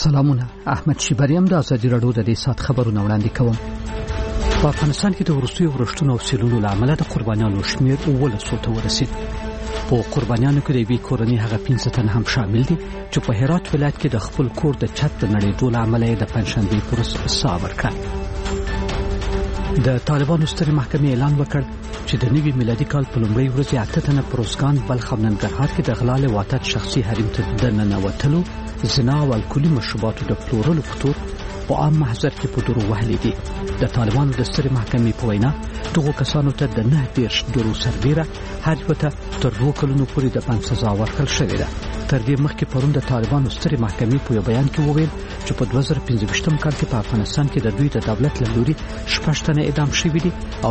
سلامونه. احمد شیبریم د ازادي راډیو د دې سات خبرونه وړاندې کوم. په افغانستان کې د وروستیو ورښتونو او سیلونو له امله د قربانیانو شمېر 1300 ته ورسید. په قربانیانو کې د یوې کورنۍ هغه 15 تن هم شامل دي چې په هرات ولایت کې د خپل کور د چت د نړېدو له امله د پنځشنبې پر ورځ ساه ورکړه. د طالبانو سترې محکمې اعلان وکړ چې د نوي میلادي کال په لومړۍ ورځ 8 تنه پروزګان بلخ او ننګرهار کې د غلا له واتت شخصي حریم ته د ننوتلو، زنا او الکولي مشروباتو د پلورلو په تور په عام محضر کې په دروغ وهلي دي. د طالبانو د سترې محکمې په وینا دغو کسانو ته د 9 درو سربیره هر یو ته تر 2 کلونو پورې د بند سزا ورکړل شوې ده. تر دې مخکې پرون د طالبانو سترې محکمې په یو بیان کې وویل چې په 2015 کال کې په افغانستان کې د دوی د دولت له لوري 6 تنه اعدام شوي دي او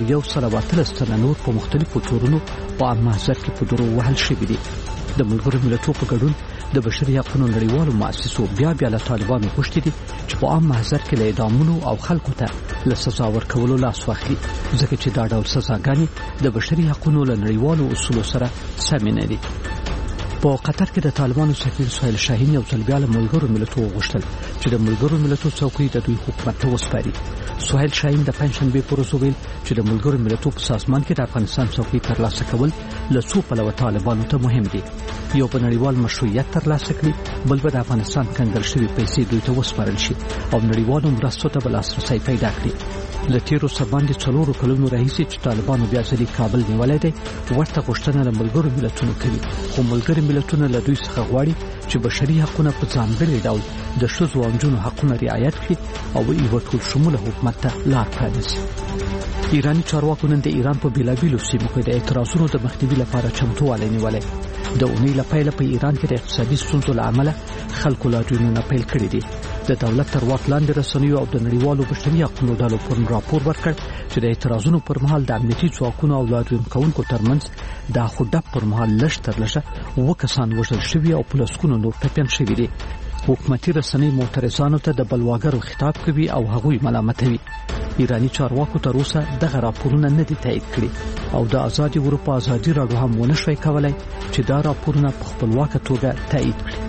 1113 تنه نور په مختلفو تورونو په عام محضر کې په دروغ وهل شوي دي. د ملګرو ملتونو په ګډون د بشري حقوقو نړیوالو مؤسسو بیا له طالبانو غوښتي دي چې په عام محضر کې له اعدامونو او خلکو ته له سزا ورکولو لاس واخلي، ځکه چې دا ډول سزاګانې د بشري حقوقو له نړیوالو اصولو سره سمې نه دي. په قطر کې د طالبانو سفیر سهیل شاهین یو ځل بیا له ملګرو ملتونو غوښتل چې د ملګرو ملتونو څوکۍ د دوی حکومت ته وسپاري. سهیل شاهین د پنځشنبې پر ورځ ویل چې د ملګرو ملتونو په سازمان کې د افغانستان څوکۍ ترلاسه کول له څو پلوه طالبانو ته مهم دي. یو په نړیوال مشروعیت ترلاسه کړي، بل به د افغانستان کنګل شوي پیسې دوی ته وسپارل شي او نړیوالو مرستو ته به لاسرسی پیدا کړي. له تیرو سرباندې 4 کلونو راهیسې چې طالبانو بیا ځلې کابل نیولی دی، ورته غوښتنه له ملګرو ملتونو کوي، خو ملګري ملتونه له دوی څخه غواړي چې بشري حقونه په ځانګړي ډول د ښځو او نجونو حقونه رعایت کړي او یو ټول شموله حکومت ته لار پرانیسي. ایراني چارواکو نن د ایران په بیلابیلو سیمو کې د اعتراضونو د مخنیوي لپاره چمتووالی نیولی. د اونۍ له پیله په ایران کې د اقتصادي ستونزو له امله خلکو لاریونونه پیل کړي دي. د دولت تر واک لاندې رسنیو او د نړیوالو بشري حقوقو ډلو پرون راپور ورکړ چې د اعتراضونو پر مهال د امنیتي ځواکونو او لاریون کوونکو ترمنځ د خودب پر مهال لږ تر لږه 9 کسان وژل شوي او په لسګونو نور ټپیان شوي دي. حکومتي رسنۍ معترضانو ته د بلواګرو خطاب کوي او هغوی ملامتوي. ایراني چارواکو تر اوسه دغه راپورونه نه دي تایید کړي او د آزادي اروپا ازادي راډیو هم ونه شوی کولای چې دا راپورونه په خپلواکه توګه تایید کړي.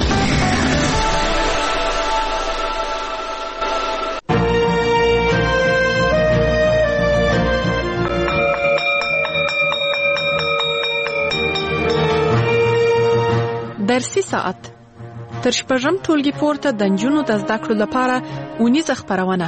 درسي ساعت تر شپږم ټولګي پورته د نجونو د زده کړو لپاره اونیزه خپرونه.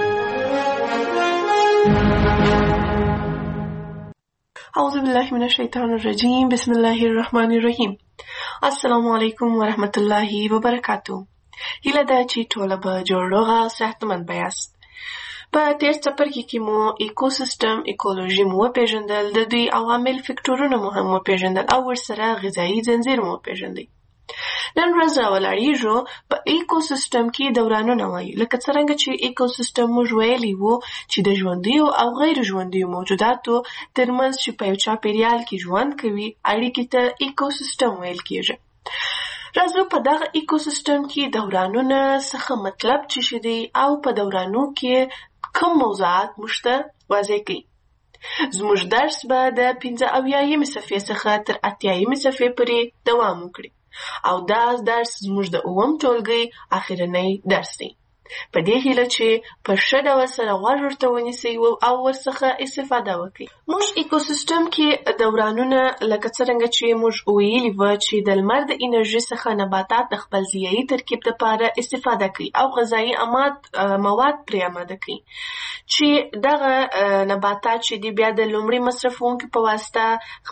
اعوذ بالله من الشیطان الرجیم. بسم الله الرحمن الرحیم. السلام علیکم ورحمت الله وبرکاتو. هیله ده چې ټول به جوړ روغ او صحتمند یاست. په تیر څپرکي کې مو ایکوسیستم ایکولوژي مو وپېژندل، د دوی عوامل فکټورونه مو هم وپېژندل او ورسره غذایي ځنځیر مو وپېژندل. نن ورځ راولاړېږو په ایکوسیستم کې دورانونه وایي، لکه څرنګه چې ایکوسیستم موږ ویلي وو چې د ژوندیو او غیر ژوندیو موجوداتو ترمنځ چې په یو چاپیریال کې ژوند کوي اړیکې ته ایکوسیستم ویل کېږي. راځو په دغه ایکوسیستم کې دورانونه څخه مطلب څه شي دی او په دورانو کې کوم موضوعات موږ ته واضح کړي. زموږ درس به د 85 صفحې څخه تر 80 صفحې پورې دوام وکړي او دا درس زموږ د 9م ټولګي اخرنی درس دی. په دې هیله چې په ښه ډول سره غوږ ورته ونیسئ او ورڅخه استفاده وکړئ. موږ ایکوسیستم کې دورانونه لکه څرنګه چې موږ ویلي وو چې د لمر د انرژي څخه نباتات د خپل ضیایي ترکیب لپاره استفاده کوي او غذایي مواد پرې آماده کوي چې دغه نباتات چې دی بیا د لومړي مصرفونکو په واسطه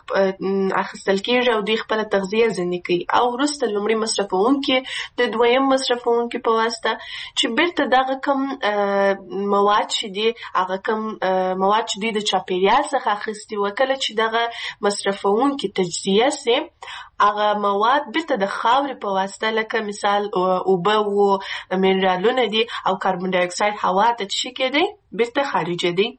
اخیستل کېږي او دوی خپله تغذیه ځینې کوي او وروسته لومړي مصرفونکي د دویم مصرفونکو په واسطه چې بیرته دغه کم مواد چې دی هغه کم مواد چې دی د چاپیریال څخه اخیستي و، کله چې دغه مصرفونکي تجزیه سي هغه مواد بیرته د خاورې په واسطه لکه مثال اوبه و منرالونه دي او کاربن ډای اکساید هوا ته څه کېدی بیرته خارجه دی.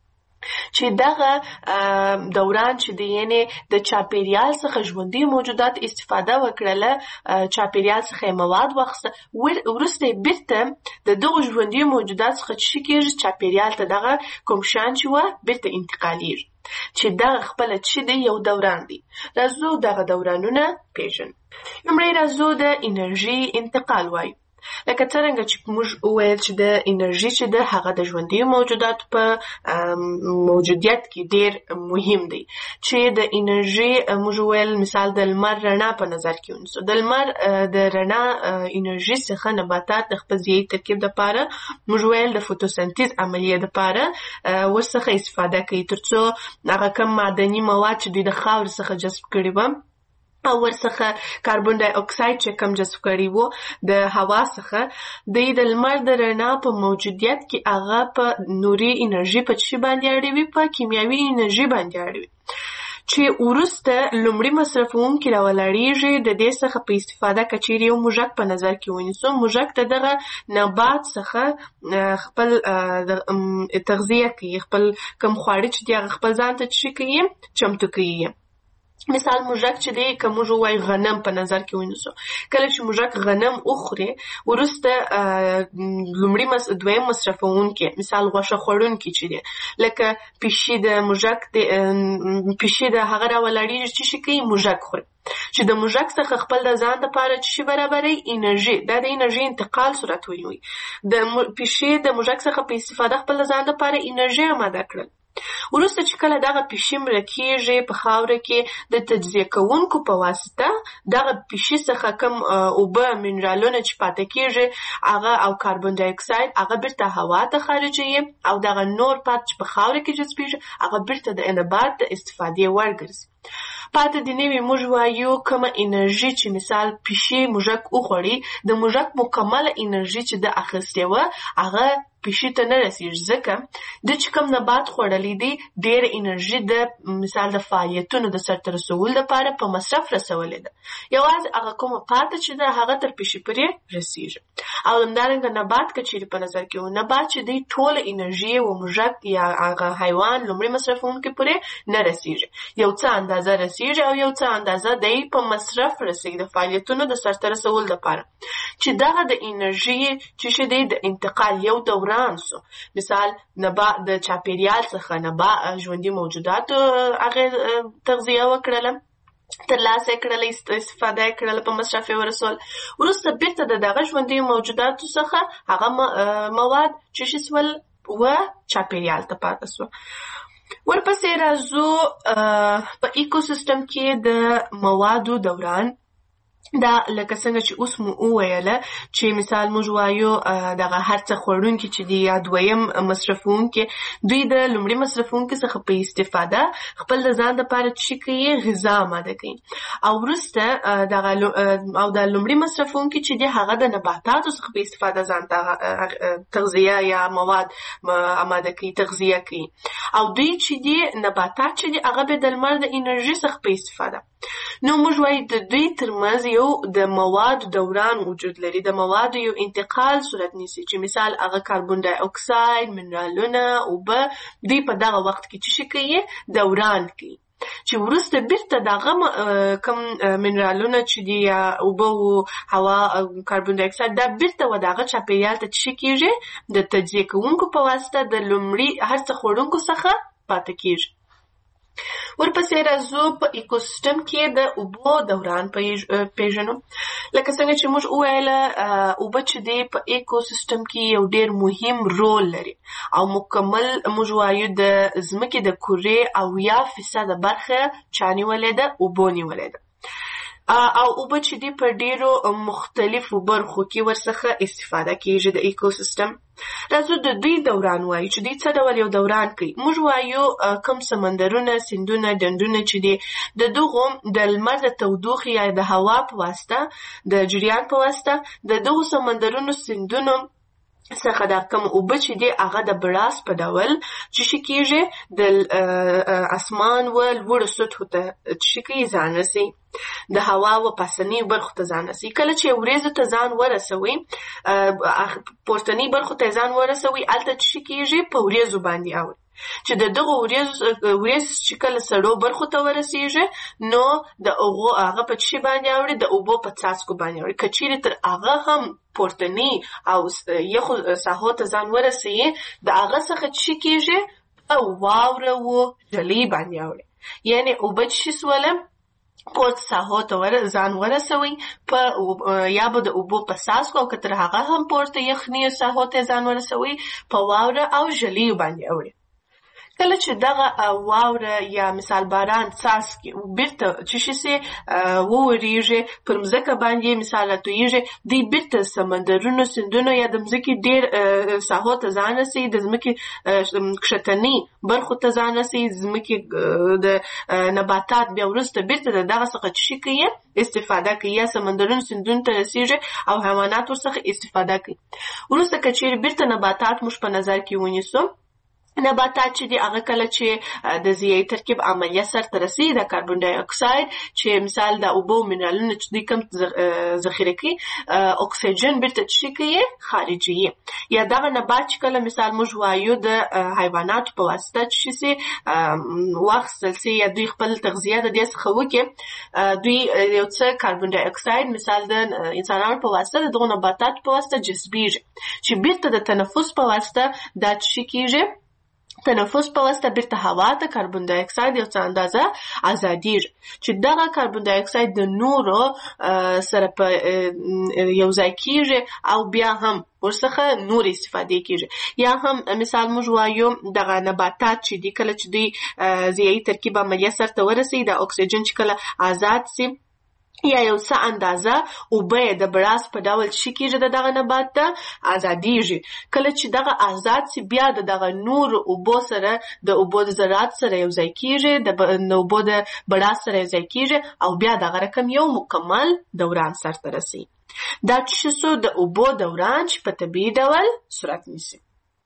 چې دغه دوران چې دی یعنی د چاپیریال څخه ژوندي موجودات استفاده وکړله، چاپیریال څخه مواد واخیسته، وروسته بیرته د دغو ژوندي موجودات څخه څه کېږي چاپیریال ته دغه کوم شیان چې وه بیرته انتقالیږي چې دغه خپله څه دی یو دوران دی. راځو دغه دورانونه پېژنو. لومړی راځو د انرژي انتقال وایو. لکه څرنګه چې موږ وویل چې د انرژي چې د هغه د ژوندي موجوداتو په موجودیت کې ډیر مهم دی. چې د انرژي موږ وویل مثال د لمر رڼا په نظر کې ونیسو. د لمر د رڼا انرژي څخه نباتات د خپل ځینې ترکیب لپاره موږ ویل د فوتوسنتیز عملیه لپاره ورڅخه استفاده کوي ترڅو هغه کم معدني مواد چې دوی د خاورې څخه جذب کړي وو او ورڅخه کاربن ډای اکساید چې کم جذب کړي وو د هوا څخه د لمر د رڼا په موجودیت کې هغه په نوري انرژي په چی باندې اړوي په کیمیاوي انرژي باندې اړوي چې وروسته لومړی مصرفونکي راولاړیږي. د دې څخه په استفاده کچېرې یو موږک په نظر کې ونیسو. موږک ته دغه نبات څخه خپل تغذیه کوي، خپل کم خواړه چې دی هغه خپل ځان ته چمتو کوي. مثال موږک چې دی که موږ ووایو غنم په نظر کې ونیسو، کله چې موږک غنم وخوري وروسته دویم مصرفونکي مثال غوښه خوړونکي چې دی لکه پیشي د موږک پیشي د هغه راولاړیږي چې شي کوي موږک خوري چې د موږک څخه خپل د ځان لپاره چې شي برابري انرژي. دا د انرژي انتقال صورت ونیوي. د پیشي د موږک څخه په استفاده خپل د ځان لپاره انرژي آماده کړل. وروسته چې کله دغه پیشي مړه کېږي په خاوره کې د تجزیه کوونکو په واسطه دغه پیشي څخه کم اوبه منرالونه چې پاتې کېږي هغه او کاربن ډای اکساید هغه بیرته هوا ته خارجوي او دغه نور پات چې په خاوره کې جذبېږي هغه بیرته د نبات د استفادې وړ ګرځي. پاتې د نوي موږ وایو کومه انرژي چې مثال پیشي موږک وخوړي د موږک مکمله انرژي چې د اخیستې وه هغه پیشي ته نه رسیږي ځکه د چې کوم نبات خوړلی دی ډېره انرژي د مثال د فعالیتونو د سرته رسولو لپاره په مصرف رسولې ده. یوازې هغه کومه پاتې چې ده هغه تر پیشي پورې رسیږي. او همدارنګه نبات که چیرې په نظر کې و نبات چې دی ټوله انرژي و موږک یا هغه حیوان لومړي مصرفونکي پورې نه رسیږي. یو څه اندازه رسیږي او یو څه اندازه دی په مصرف رسیږي د فعالیتونو د سرته رسولو لپاره چې دغه د انرژي چې دی د انتقال یو دوران سو. مثال نبات د چاپیریال څخه نبات ژوندي موجوداتو هغه تغذیه وکړله ترلاسه کړله استفاده کړله په مصرف ورسول وروسته بیرته دغه ژوندي موجوداتو څخه هغه مواد چې شسول و چاپیریال ته پاتې سو. ورپسې راځو په ایکوسیستم کې د موادو دوران. دا لکه څنګه چې اوس مو وویله چې مثال موږ وایو دغه هر څه خوړونکي چې دی یا دویم مصرفونکي دوی د لومړي مصرفونکي څخه په استفاده خپل د ځان لپاره چې کوي غذا آماده کوي او وروسته دغه او د لومړي مصرفونکي چې دی هغه د نباتاتو څخه په استفاده ځان ته تغذیه یا مواد آماده کوي تغذیه کوي او دوی چې دی نباتات چې دی هغه به د لمر د انرژي څخه په استفاده. نو موږ وایو د دوی ترمنځ یو د موادو دوران وجود لري. د موادو یو انتقال صورت نیسي چې مثال هغه کاربن ډای اکساید منرالونه اوبه دوی په دغه وخت کې چې کوي دوران کوي چې وروسته بیرته دغه کم منرالونه چې دی اوبه او هوا او کاربن ډای اکساید دا بیرته و دغه چاپیریال ته چې کېږي د تجزیه کوونکو په واسطه د لومړي هر څه خوړونکو څخه پاتې کېږي. ورپسې راځو په ایکوسیستم کې د اوبو دوران پیژنو. لکه څنګه چې موږ وویله اوبه چې دی په ایکوسیستم کې یو ډېر مهم رول لري او مکمل موږ وایو د ځمکې د کورې 80% برخه چا نیولې ده اوبو نیولې ده او اوبه چې دی په ډېرو مختلفو برخو کې ورڅخه استفاده کېږي د ایکوسیستم. راځو د دوی دوران وایو چې دوی څه ډول یو دوران کوي. موږ وایو کوم سمندرونه سیندونه ډنډونه چې دی د دغو د لمر د تودوخې یا د هوا په واسطه د جریان په واسطه د دغو سمندرونو سیندونو څخه دا کوم اوبه چې دی هغه د براس په ډول چې کېږي د اسمان و لوړو سطحو ته چې کوي ځان رسي د هوا و پاسنی برخو ته ځان رسي. کله چې وریځو ته ځان ورسوي پورتنی برخو ته ځان ورسوي هلته چې کېږي په وریځو باندې اوړي چې د دغه وریځ چې کله سړو برخو ته ورسیږي نو د هغه په چی باندې اوړي د اوبو په څاڅکو باندې اوړي. که چیرې تر هغه هم پورتنی او یخو ساحو ته ځان ورسي د هغه څخه چې کېږي په واوره و جلۍ باندې اوړي. یعنې اوبه چې سوله پورته ساحو ته ځان ورسوي یا به د اوبو په څاڅکو او که تر هغه هم پورته یخني ساحو ته ځان ورسوي په واوره او ژلیو باندې اوړي. کله چې دغه واوره یا مثال باران څاڅکي بیرته چې شي سي وورېږي پر مځکه باندې مثال راتویږي دوی بیرته سمندرونو سیندونو یا د مځکې ډېر ساحو ته ځان رسوي د ځمکې کښتني برخو ته ځان رسوي ځمکې د نباتات بیا وروسته بیرته د دغه څخه چې شي کوي استفاده کوي یا سمندرونو سیندونو ته رسیږي او حیوانات ورڅخه استفاده کوي. وروسته که چیرې بیرته نباتات موږ په نظر کې ونیسو نباتات چې دي هغه کله چې د ضیایي ترکیب عملیه سرته رسي د کاربن ډای اکساید چې مثال د اوبو منرالونه چې دوی کم ذخیره کوي اکسیجن بیرته چې کوي خارجي یا دغه نبات چې کله مثال موږ وایو د حیواناتو په واسطه چې سي واخیستل سي یا دوی خپل تغذیه د دې څخه وکړي دوی یو څه کاربن ډای اکساید مثال د انسانانو په واسطه د دغو نباتاتو په واسطه جذبیږي چې بیرته د تنفس په واسطه دا چې کیږي تنفس په واسطه بیرته هوا ته کاربن ډای اکساید یو څه اندازه ازادیږي چې دغه کاربن ډای اکساید د نورو سره په یو ځای کیږي او بیا هم ورڅخه نور استفاده کیږي یا هم مثال موږ وایو دغه نباتات چې دي کله چې دوی ضیایي ترکیب عملیه سرته ورسي د اکسیجن چې کله آزاد سي یا یو څه اندازه اوبه د براس په ډول چې کیږي د دغه نبات ته ازادیږي کله چې دغه آزاد سي بیا د دغه نور اوبو سره د اوبو د ذرات سره یو ځای کیږي د اوبو د براس سره یو ځای کیږي او بیا دغه رقم یو مکمل دوران سرته رسي. دا چې څه د اوبو دوران چې په طبیعي ډول صورت نیسي.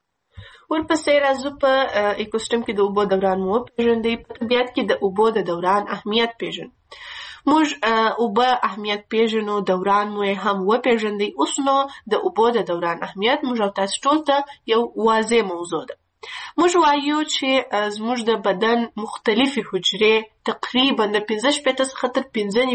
ورپسې راځو په ایکوسیستم کې د اوبو دوران مو پیژندئ. په طبیعت کې د اوبو د دوران اهمیت پیژنو. موږ اوبه اهمیت پیژنو دوران مو هم وپیژندئ. اوس نو د اوبو د دوران اهمیت موږ او تاسو ټول ته یو واضح موضوع ده. موږ وایو چې زموږ د بدن مختلفې حجرې تقریبا د 15 څخه تر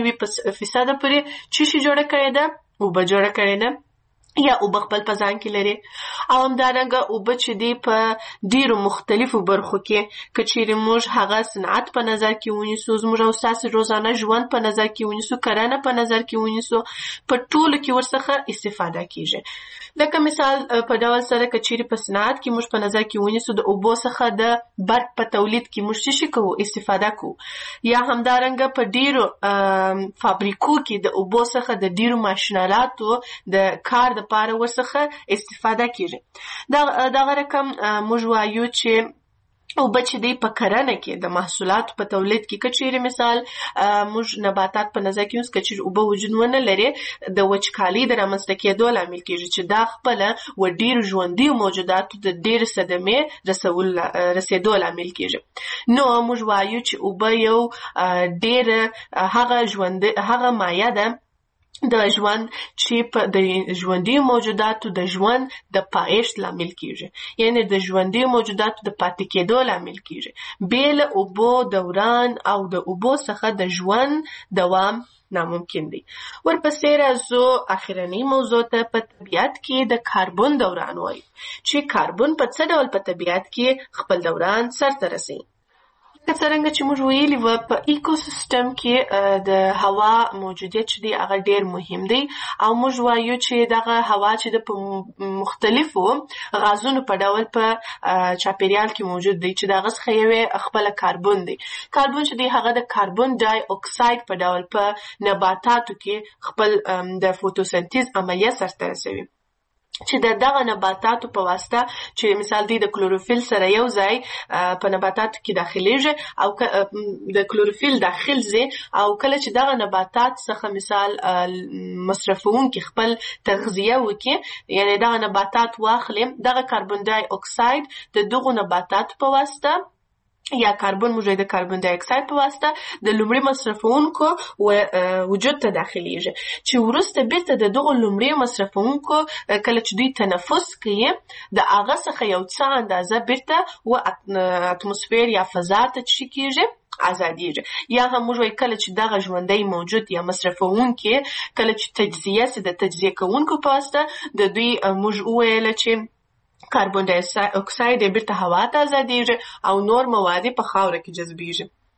95% پورې چې شي جوړه کړې ده اوبه جوړه کړې ده یا اوبه خپل په ځان کې لري او همدارنګه اوبه چې دي په ډیرو مختلفو برخو کې که چیرې موږ هغه صنعت په نظر کې ونیسو زموږ او ستاسو روزانه ژوند په نظر کې ونیسو کرنه په نظر کې ونیسو په ټولو کې ورڅخه استفاده کیږي. لکه مثال په ډول سره که چیرې په صنعت کې موږ په نظر کې ونیسو د اوبو څخه د برق په تولید کې موږ څه کوو استفاده کوو یا همدارنګه په ډیرو فابریکو کې د اوبو څخه د ډیرو ماشینالاتو د کار لپاره ورڅخه استفاده کیږي. دغه رقم موږ وایو چې اوبه چې دی په کرنه کې د محصولاتو په تولید کې که چیرې مثال موږ نباتات په نظر کې اوس که چیرې اوبه وجود ونه لري د وچکالۍ د رامنځته کېدو لامل کیږي چې دا خپله و ډېرو ژوندیو موجوداتو د ډېرې صدمې رسېدو لامل کیږي. نو موږ وایو چې اوبه یو ډېره هغه مایه ده د ژوند چې د ژوندیو موجوداتو د ژوند د پایښت لامل کیږي یعنی د ژوندیو موجوداتو د پاتې کېدو لامل کیږي. بې له اوبو دوران او د اوبو څخه د ژوند دوام ناممکن دی. ورپسې راځو اخرنۍ موضوع ته. په طبیعت کې د کاربن دوران وایي چې کاربن په څه ډول په طبیعت کې خپل دوران سرته رسوي. که څرنګه چې موږ ویلي وو په ایکوسیستم کې د هوا موجودیت چې دی هغه ډېر مهم دی او موږ وایو چې دغه هوا چې د په مختلفو غازونو په ډول په چاپیریال کې موجود دی چې دغه څخه یو خپل کاربن دی. کاربن چې دی هغه د کاربن ډای اکساید په ډول په نباتاتو کې خپل د فوتوسنتیز عملیه سرته رسوي چې دغه نباتاتو په واسطه چې مثال دی د کلوروفیل سره یو ځای په نباتاتو کې داخليږي او د کلوروفیل داخل زی او کله چې دغه نباتات څخه مثال مصرفونکي خپل تغذیه وکړي یعنی دغه نباتات واخلي دغه کاربن ډای اکساید د دغه نباتات په واسطه یا کاربن موجود د کاربن ډای اکساید په واسطه د لومړي مصرفونکو وجود ته داخليږي چې ورسته بیرته د دغه لومړي مصرفونکو کله چې دوی تنفس کوي د هغه څخه یو څه اندازه بیرته و اتموسفیر یا فضا ته کیږي ازادیږي یا هم موږ کله چې دغه ژوندۍ موجود یا مصرفونکي کله چې تجزیه سي د تجزیه کوونکو په واسطه د دوی موږ ویل چې کاربن ډای اکساید بیرته هوا ته ازادیږي او نور مواد په خاوره کې جذبیږي.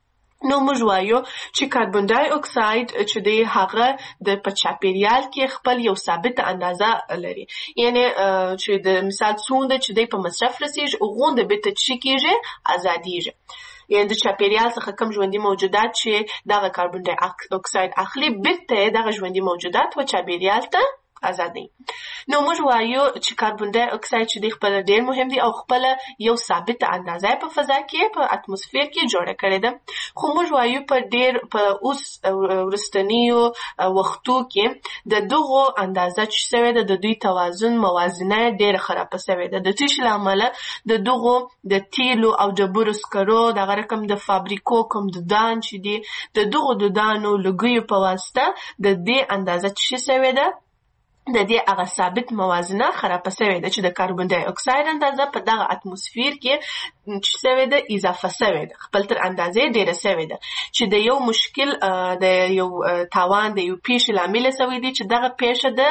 نو موږ وایو چې کاربن ډای اکساید چې دی هغه د په چاپیریال کې خپل یو ثابت اندازه لري، یعنی چې د مثال څومره چې دی په مصرف رسیږي غونډه به ته چې کېږي ازادیږي، یعنی د چاپیریال څخه کم ژوندي موجودات چې دغه کاربن ډای اکساید اخلي بیرته دغه ژوندي موجودات و چاپیریال ته ازادي. نو موږ وایو چې کاربن ډای اکساید چې دی خپل ډیر مهم دی او خپل یو ثابت اندازه په فضا کې په اتموسفیر کې جوړه کړې ده، خو موږ وایو په اوس ورستنیو وختو کې د دغه اندازه چې شوی ده د دوی توازن موازنه ډیر خراب شوی ده، د تیش لامل د دغه د تیلو او ډبرو سکرو دغه رقم د فابریکو کوم د دان چې دی د دغه د دانو لګیو په واسطه د دې اندازه چې شوی ده د دې هغه ثابت موازنه خراب شوی ده چې د کاربن ډای اکساید اندازه په دغه اتموسفیر کې چې شوی ده اضافه شوی ده، خپل تر اندازې ډیره شوی ده چې د یو مشکل د یو تاوان د یو پیښې لامل شوی دی چې دغه پیښه د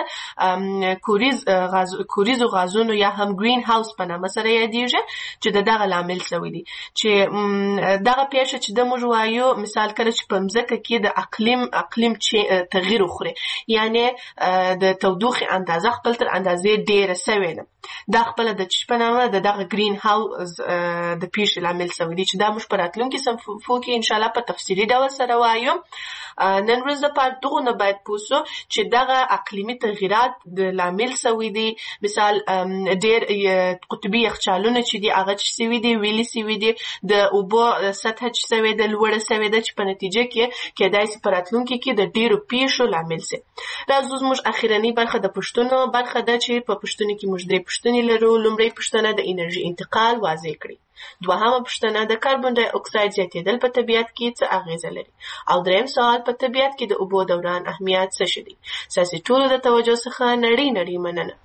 کوریزو غازونو یا هم گرین هاوس په نامه سره یادیږي چې دغه لامل شوی دی، چې دغه پیښه چې د موږ وایو مثال کله چې په مځکه کې د اقلیم تغییر وخوري، یعنی د تودوخې اندازه خپل تر اندازې ډیره شوی ده، دا خپل د چشپنامه دغه گرین هاوس د پیښې لامل شوی دی چې دا موږ په راتلونکي صفحو کې ان شاء الله په تفصیلي ډول سره وایو. نن ورځ لپاره دغه نه باید پوسو چې دغه اقلیمي تغیرات د لامل شوی دی، مثال ډیر قطبي یخچالونه چې دی هغه چې شوی دی ویلي شوی دی، د اوبو سطح چې شوی دی لوړه شوی ده چې په نتیجه کې کېدای شي په راتلونکي کې د ډیرو پیښو لامل شي. راځو زموږ اخیرنۍ برخه د پوښتنو برخه ده چې په پوښتنو کې موږ درې پوښتنې لرو. لومړی پوښتنه د انرژي انتقال واضح کړئ، دوهمه پوښتنه د کاربن ډای اکساید زیاتېدل په طبیعت کې څه اغیزه لري، او دریم سوال په طبیعت کې د اوبو دوران اهمیت څه شی دی. ستاسو ټولو د توجه څخه نړۍ مننه.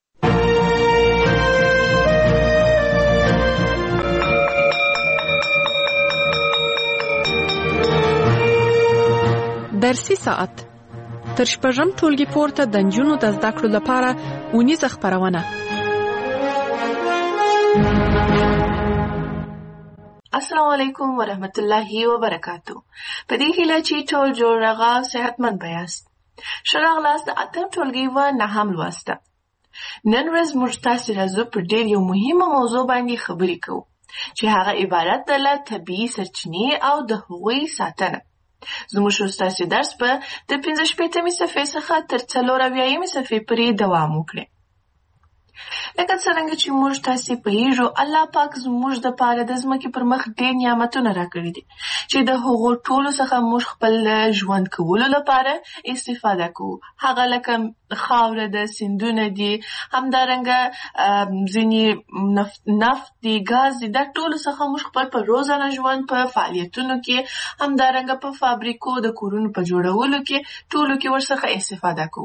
درسي ساعت تر شپږم ټولګي پورته د نجونو د زده کړو لپاره اونیزه خپرونه. السلام علیکم ورحمت الله وبرکاتو. په دې هیله چې ټول جوړ راغا صحتمند بیاست. ښه راغلاست د اتم ټولګي و نهم لوسته. نن ورځ موږ تاسو راځو پر ډېر یو مهمه موضوع باندې خبرې کوو چې هغه عبارت ده له طبیعي سرچینې او د هغوی ساتنه. زموږ ستاسو درس په د 15 صفحې څخه تر 40 صفحې پورې دوام وکړي. لکه څنګه چې موږ تاسو په یو الله پاک زموږ د پاره د ځمکې پر مخ ډېر نعمتونه راکړي دي چې د هغو ټولو څخه موږ خپل ژوند کولو لپاره استفاده کوو. هغه لکه خاوره د سیندونه دي، همدارنګه ځینې نفت دي، ګاز دي، دا ټولو څخه موږ خپل په روزانه ژوند په فعالیتونو کې، همدارنګه په فابریکو د کورونو په جوړولو کې ټولو کې ورڅخه استفاده کوو.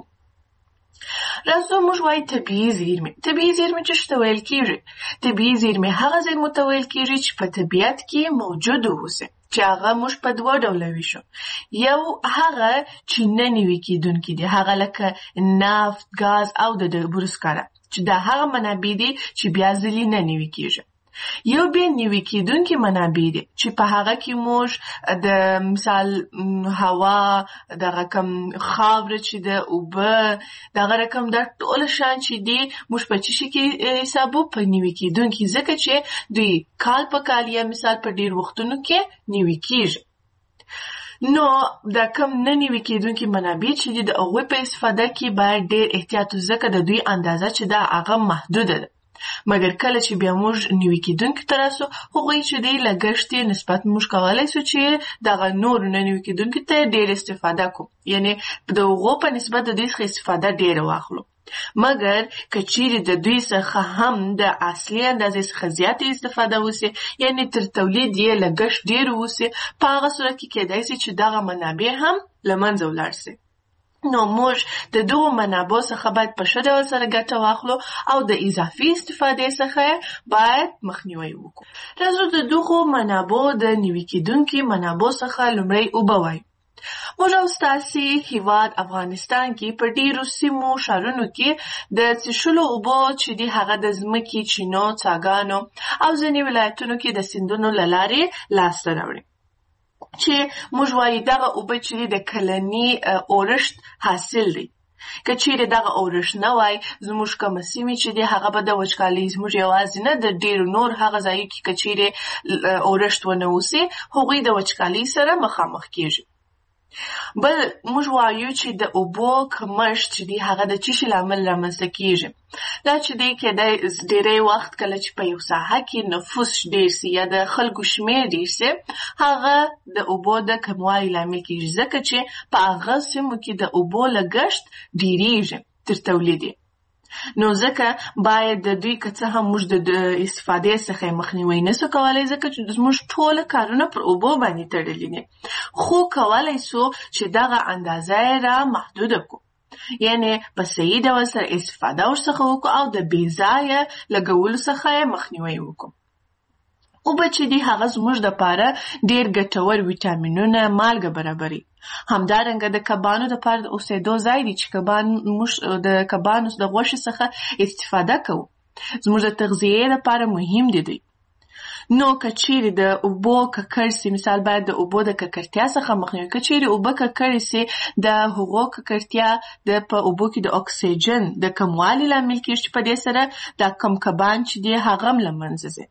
راځو موږ وایو طبیعي زیرمې. طبیعي زیرمې څه ته ویل کیږي؟ طبیعي زیرمې هغه زیرمو ته ویل کیږي چې په طبیعت کې موجود اوسي، چې هغه موږ په دوه ډوله ویشو. یو هغه چې نه نیوي کیدونکي دي، هغه لکه نفت، ګاز او د ډبرو سکاره، چې دا هغه منابع دي چې بیا ځلې نه نیوي کیږي. یو بیا نیوي کیدونکي منابع دي چې په هغه کې موږ د مثال هوا، دغه کم خاوره چې د اوبه، دغه رقم دا ټول شان چې دي موږ په چی شي کې حسابو په نیوي کیدونکي، ځکه چې دوی کال په کال یا مثال په ډیر وختونو کې نیوي کیږي. نو دا کم نه نیوي کیدونکي منابع چې دي د هغوی په استفاده کې باید ډیر احتیاط، ځکه د دوی اندازه چې دا هغه محدوده ده. مګر کله چې بیا موږ نیوي کیدونکي ته راسو، هغوی چې دی لګښت نسبت موږ کولی شو چې دغه نور نه نیوي کیدونکي ته ډیر استفاده کوو، یعنی د هغو په نسبت د دوی څخه استفاده ډیره واخلو. مګر که چیرې د دوی څخه هم د اصلي اندازې څخه زیاتې استفاده وسي، یعنی تر تولید یې لګښت ډیر وسي، په هغه صورت کې کېدای شي چې دغه منابع هم له منځه ولاړ شي. نو موږ د دغو منابعو څخه باید په ښه ډول سره ګټه واخلو او د اضافي استفادې څخه باید مخنیوی وکړو. راځو د دغو منابعو د نیوي کیدونکي منابعو څخه لومړی اوبه وایو. موږ او ستاسې هیواد افغانستان کې په ډیرو سیمو ښارونو کې د څښلو اوبو چې دي هغه د ځمکې، چینو، څاګانو او ځینې ولایتونو کې د سیندونو له لارې لاسته راوړي. چې موږ وایو دغه اوبه چې د کلني اورښت حاصل دی. که چیرې دغه اورښت نه وای زموږ کومه سیمې چې دی هغه به د وچکالۍ زموږ یوازې نه د ډېرو نور هغه ځایو کې که چیرې اورښت ونه اوسي هغوی د وچکالۍ سره مخامخ کیږي. بل موږ وایو چې د اوبو کمښت چې دی هغه د څه شي لامل رامنځته کیږي. دا چې دی کېدای ډېری وخت کله چې په یو ساحه کې نفوس ډېر سي یا د خلکو شمېر ډېر سي هغه د اوبو د کموالي لامل کیږي ځکه چې په هغه سیمو کې د اوبو لګښت ډېریږي تر تولیدي. نو ځکه باید د دوی که څه هم موږ د استفادې څخه مخنیوی نسو کولی ځکه چې زموږ ټوله کارونه پر اوبو باندې تړلي دي. خو کولی سو چې دغه اندازه یې را محدوده کړو، یعنی په صحیح ډول سره استفاده ورڅخه وکړو او د بې ځایه لګولو څخه یې مخنیوی وکړو. اوبه چې دي هغه زموږ دپاره ډېر ګټور ویټامینونه مالګه برابري. همدارنګه د کبانو دپاره د اوسېدو ځای دی چې موږ د کبانو د غوښې څخه استفاده کوو. زموږ د تغذیې دپاره مهم دي. نو که چیرې د اوبو ککړ سي، مثال باید د اوبو د ککړتیا څخه مخنیوی. که چیرې اوبه ککړې سي د هغو ککړتیا په اوبو کې د اکسیجن د کموالي لامل کیږي چې په دې سره دا کم کبان چې دی هغه هم له منځه ځي.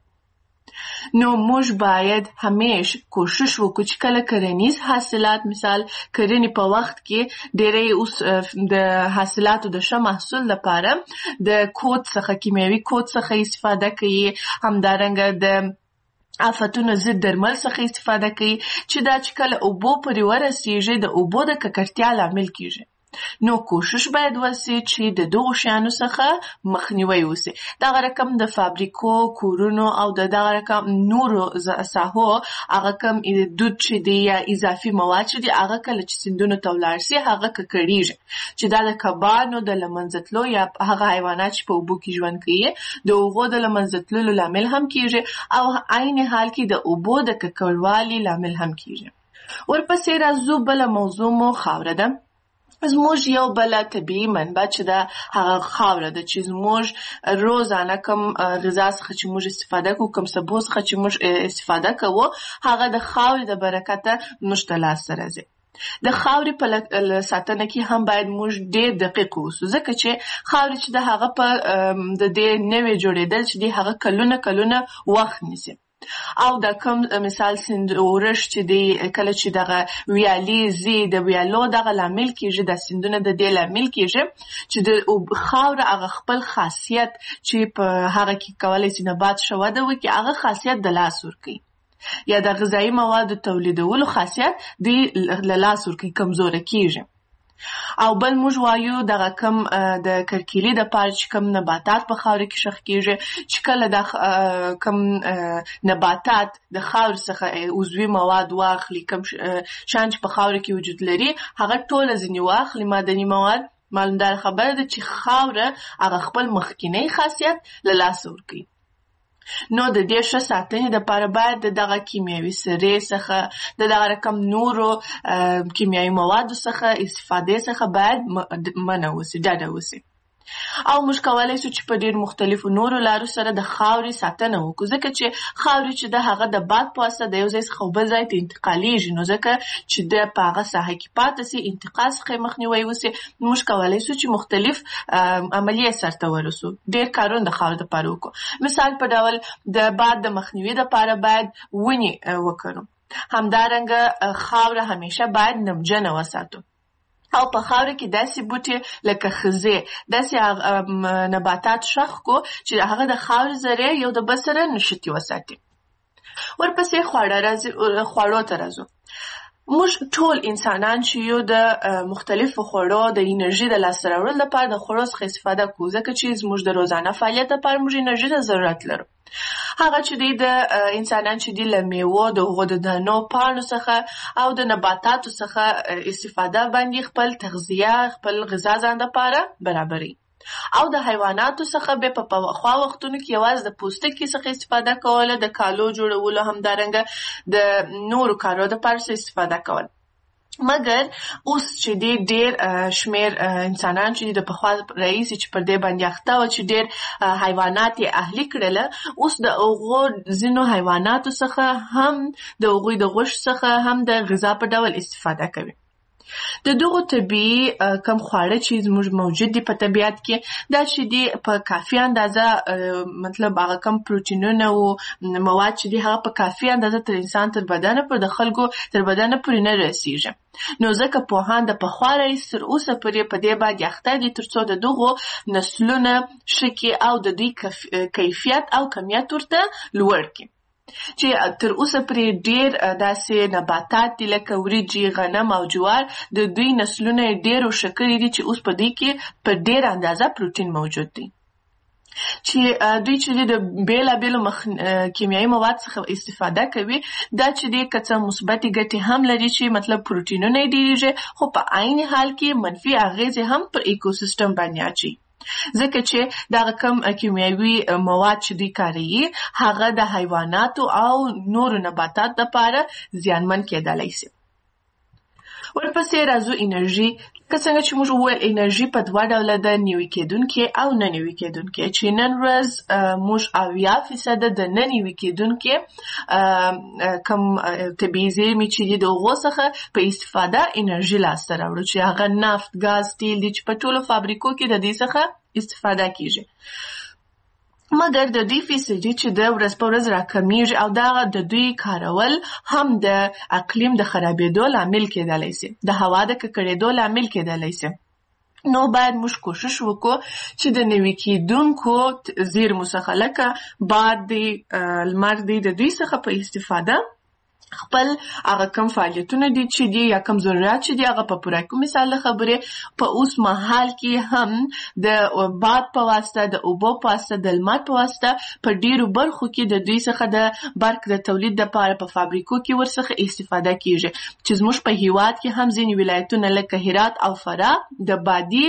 نو موږ باید همیش کوشش وکړو چې کله کرنیز حاصلات مثال کرنې په وخت کې ډېری اوس د حاصلاتو د ښه محصول لپاره د کود څخه کیمیاوي کود څخه استفاده کوي، همدارنګه د آفتونو ضد درمل څخه استفاده کوي چې دا چې کله اوبو پورې ورسیږي د اوبو د ککړتیا لامل کیږي. نو کوشش باید وسي چې د دغو شیانو څخه مخنیوی وسي. دغه رقم د فابریکو، کورونو او دغه رقم نورو ساحو هغه کم دود چې دی یا اضافي مواد چې دی هغه کله چې سیندونو ته ولاړ سي هغه ککړیږي چې دا د کبانو د له منځه تلو یا هغه حیوانات چې په اوبو کې ژوند کوي د هغو د له منځه تللو لامل هم کیږي او عین حال کې د اوبو د ککړوالي لامل هم کیږي. ورپسې راځو بله موضوع مو خاوره ده. زموږ یو بله طبیعي منبع چې ده هغه خاوره ده چې زموږ روزانه کم غذا څخه چې موږ استفاده کوو، کم سبو څخه چې موږ استفاده کوو هغه د خاورې د برکته موږ ته لاسته راځي. د خاورې په ساتنه کې هم باید موږ ډېر دقیق اوسو ځکه چې خاورې چې د هغه په د دې نوې جوړېدل چې دی هغه کلونه وخت نیسي. او دا کوم مثال سیند اورښت چې دی کله چې دغه ویالې ځي د ویالو دغه لامل کیږي، د سیندونه د دې لامل کیږي چې د خاوره هغه خپل خاصیت چې په هغه کې کولی شي نبات ښه وده وکړي هغه خاصیت د لاس ورکوي یا د غذایي موادو تولیدولو خاصیت دی له لاس ورکوي، کمزوره کیږي. او بل موږ وایو دغه کم د کرکیلي د پاره چې کم نباتات په خاوره کې شخ کیږي چې کله د کم نباتات د خاور څخه عضوي مواد واخلي، کم شان چې په خاوره کې وجود لري هغه ټول ځینې واخلي معدني مواد، معلومدار خبره ده چې خاوره هغه خپل مخکینی خاصیت له لاسه ورکوي. نو د دې ښه ساتنې دپاره باید د دغه کیمیاوي سرې څخه د دغه رقم نورو کیمیاوي موادو څخه استفادې څخه باید منع وسي، ډډه وسي. او موږ کولی شو چې په ډېر مختلفو نورو لارو سره د خاورې ساتنه وکړو ځکه چې خاورې چې د هغه د باد په واسطه د یو ځای څخه بل ځای ته انتقالیږي، نو ځکه چې د په هغه ساحه کې پاتې سي انتقال څخه مخنیوی وسي موږ کولی شو چې مختلف عملیې سرته ورسو، ډېر کارونه د خاورې دپاره وکړو. مثال په ډول د باد د مخنیوي دپاره باید ونې وکرو، همدارنګه خاوره همیشه باید نمجنه وساتو او په خاوره کې داسې بوټي لکه خزې داسې نباتات شخ کو چې هغه د خاورې ذرې یو د بل سره نښتي وساتي. ورپسې خوړو ته راځو. موږ ټول انسانان چې یو د مختلفو خوړو د انرژي د لاسته راوړلو لپاره د خوړو څخه استفاده کوو ځکه چې زموږ د روزانه فعالیت لپاره موږ انرژي ته ضرورت لرو. هغه چې دی د انسانان چې دی له میوو د هغو د دانو پاڼو څخه او د نباتاتو څخه استفاده باندې خپل تغذیه خپل غذا ځان دپاره برابروي. او د حیواناتو څخه به په پخوا وختونو کې یوازې د پوستکي څخه استفاده کوله، د کالو جوړولو همدارنګه د نورو کارو دپاره استفاده کول. مګر اوس چې ډېر شمیر انسانان چې د پخوا رئیس چې پر دې باندې اخته و چې ډېر حیوانات یې اهلي کړل، اوس د هغو ځینو حیواناتو څخه هم د هغوی د غوښې څخه هم د غذا په ډول استفاده کوي. د دغو طبیعي کم خواړه چې زموږ موجود دي په طبیعت کې، دا چې دي په کافي اندازه مطلب هغه کم پروتینونه او مواد چې دي هغه په کافي اندازه تر انسان تر بدن پر د خلکو تر بدن پورې نه رسیږي. نو ځکه پوهان د پخوا رئیس تر اوسه پورې په دې باندې اخته دي ترڅو د دغو نسلونه ښه کړي او د دوی کیفیت او کمیت ورته لوړ کړي. چې تر اوسه پرې ډېر داسې نباتات دي لکه وریجې، غنم او جوار، د دوی نسلونه ډېر ښه کړي دي چې اوس په دوی کې په ډېر اندازه پروتین موجود دی. چې دوی چې د بیلابیلو کیمیاوي مواد څخه استفاده کوي، دا چې د که څه مثبتې ګټې هم لري چې مطلب پروتینونه یې ډېرېږي، خو په عین حال کې منفي اغېزې هم پر ایکوسیستم باندې اچوي. ځکه چې دغه کم کیمیاوي مواد چې دوی کاروي هغه د حیواناتو او نورو نباتاتو لپاره زیانمن کېدلی شي. ورپسې راځو انرژي. که څنګه چې موږ وویل انرژي په دوه ډوله ده، نوي کېدونکې او نه نوي کېدونکې، چې نن ورځ موږ 80% د نه نوي کېدونکې کم طبیعي زیرمې چې دي د هغو څخه په استفاده انرژي لاسته راوړو، چې هغه نفت، ګاز، تیل دي چې په ټولو فابریکو کې د دې څخه استفاده کیږي. مګر د دوی فیصدي چې د ورځ په ورځ راکمیږي او د دوی کارول هم د اقلیم د خرابېدو لامل کېدلی شي، د هوا د ککړېدو لامل کېدلی شي. نو باید موږ کوشش وکړو چې د نوي کېدونکو زیرمو څخه لکه باد دی، لمر دی، د دوی څخه په استفاده خپل هغه کم فعالیتونه دي چې دي یا کم ضرورت چې دي هغه په پوره کوم. مثال خبرې په اوس مهال کې هم د باد په واسطه، د اوبو په واسطه، د لمر په واسطه په ډیرو برخو کې د دوی څخه د برق د تولید لپاره په فابریکو کې ورڅخه استفاده کیږي، چې زموږ په هیواد کې هم ځینې ولایتونه لکه هرات او فراه د بادي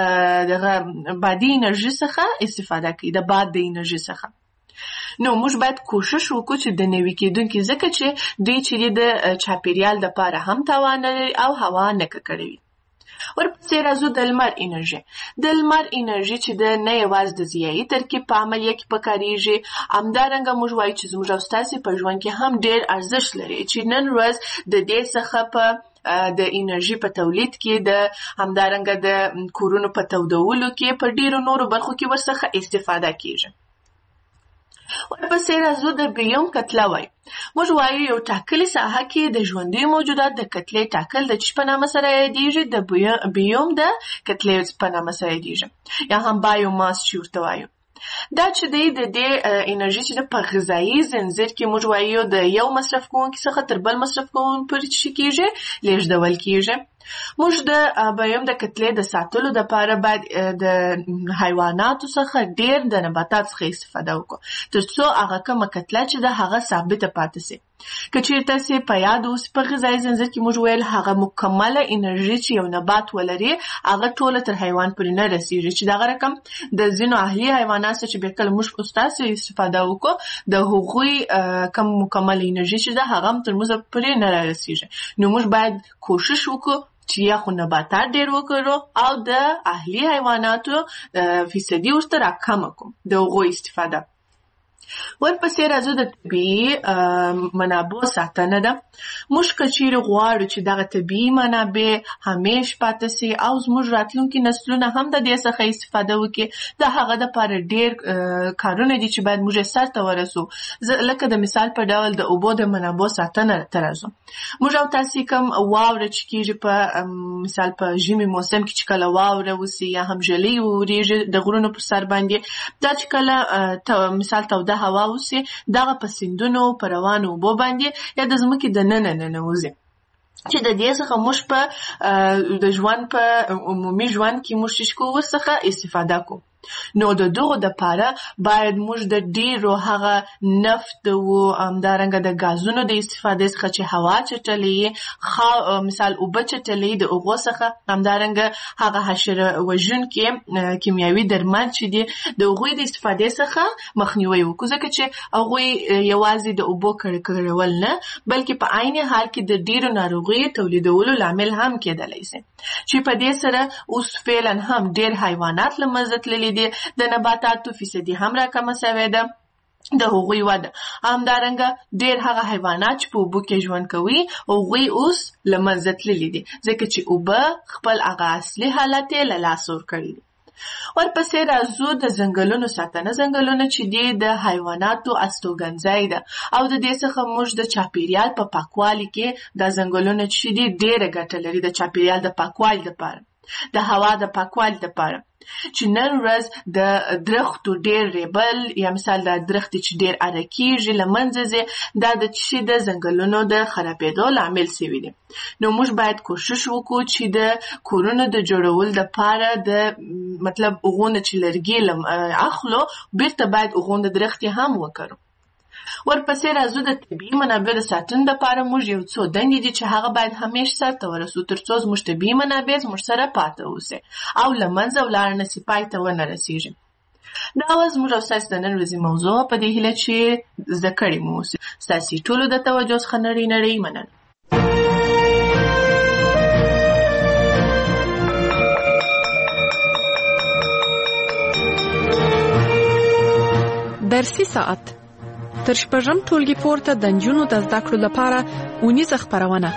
انرژي څخه استفاده کوي، د باد د انرژي څخه. نو موږ باید کوشش وکړو چې د نوي کېدونکي، ځکه چې دوی چې د چاپیریال لپاره هم تاوان لري او هوا نه ککړوي. ورپسې راځو د لمر انرژي. د لمر انرژي چې نه یوازې د ضیایي ترکیب په عملیه کې پکارېږي، همدارنګه موږ وایو چې زموږ او ستاسې په ژوند کې هم ډېر ارزښت لري، چې نن ورځ د دې څخه په د انرژي په تولید کې، د همدارنګه د کورونو په تودولو کې، په ډېرو نورو برخو کې ورڅخه استفاده کیږي. ورپسې راځو د بیوم کتله وایو. موږ وایو یو ټاکلې ساحه کې د ژوندیو موجودات د کتلې ټاکل د چی په نامه سره یادېږي؟ د بیوم د کتلې په نامه سره یادېږي، یا هم بایوماس چې ورته وایو. دا چې د دې انرژي چې په غذایي زنځیر کې موږ وایو د یو مصرف کوونکي څخه تر بل مصرف کوونکي پورې چې کېږي لیږدول کېږي. موږ د بیوم د کتلې د ساتلو لپاره باید د حیواناتو څخه ډېر د نباتات څخه استفاده وکړو، ترڅو هغه کومه کتله چې ده هغه ثابته پاتې شي. که چېرې تاسې په یاد اوس په غذایي زنځیر کې موږ ویل هغه مکمله انرژي چې یو نبات ولري هغه ټوله تر حیوان پورې نه رسېږي، چې دغه رقم د ځینو اهلي حیواناتو چې بیا کله موږ ستاسې استفاده وکړو د هغوی کم مکمله انرژي چې ده هغه هم تر موږ پورې نه رسېږي. نو موږ باید کوشش وکړو چې یا خو نباتات ډېر وکړو او د اهلي حیواناتو فیصدي ورته راکمه کړو د هغوی استفاده. ورپسې راځو د طبیعي منابعو ساتنه ده. موږ که چیرې غواړو چې دغه طبیعي منابع همیش پاتې سي او زموږ راتلونکي نسلونه هم د دې څخه استفاده وکړي، د هغه دپاره ډېر کارونه دي چې باید موږ یې سرته ورسو. لکه د مثال په ډول د اوبو د منابعو ساتنه ته راځو. موږ او تاسې کوم واوره چې کېږي په مثال په ژمي موسم کې چې کله واوره وسي یا هم ژلۍ وورېږي د غرونو پر سر باندې، دا چې کله مثال توده هوا وسي دغه په سیندونو په روانو اوبو باندې یا د ځمکې دننه ننوځي، چې د دې څخه موږ په د ژوند په عمومي ژوند کې موږ ورڅخه استفاده کوو. نو د دغو دپاره باید موږ د ډیرو هغه نفت او همدارنګه د غازونو د استفادې څخه چې هوا چټلې مثال اوبه چټلې د اوبو څخه همدارنګه هغه حشره وژونکي کیمیاوي درمل چې دي د هغوی د استفادې څخه مخنیوی وکړو ځکه چې هغوی یوازې د اوبو کړکړول نه بلکې په عین حال کې د ډیرو ناروغیو تولیدولو لامل هم کېدلی شي چې په دې سره اوس فعلا هم ډیر حیوانات له منځه تللي دي د نباتاتو فیصدي هم راکمه شوې ده د هغوی وده همدارنګه ډیر هغه حیوانات چې په اوبو کې ژوند کوي هغوی اوس له منځه تللي دي ځکه چې اوبه خپل هغه اصلي حالت یې له لاسه ورکړي دي. ورپسې راځو د ځنګلونو ساتنه. ځنګلونه چې دي د حیواناتو استوګنځای ده او د دې څخه موږ د چاپیریال په پاکوالي کې د ځنګلونو چې دي ډېره ګټه لري د چاپیریال د پاکوالي لپاره، د هوا د پاکوالي لپاره چې نن ورځ د درختو ډېر ریبل یا مثال د درخت چې ډېر ارکیږي له منځه ځي دا د چې د ځنګلونو د خرابېدو لامل شوی دی. نو موږ باید کوشش وکړو چې د کورونو د جوړولو لپاره د مطلب هغونه چې لرګي اخلو بیرته باید هغونه درختي هم وکړو. ورپسې راځو د طبیعي منابع د ساتنې لپاره موږ یو څو دندې دي چې هغه باید همیشه سرته ورسو ترڅو زموږ طبیعي منابع زموږ سره پاتې اوسي او له منځه ولاړ نه سي، پای ته ونه رسیږي. دا وه زموږ او ستاسې د نن ورځې موضوع په دې هیله چې زده کړې مو اوسي. ستاسې ټولو د توجه څخه نړۍ مننه. درسي ساعت تر شپږم ټولګي پورته د نجونو د زده کړو لپاره اونیزه خپرونه.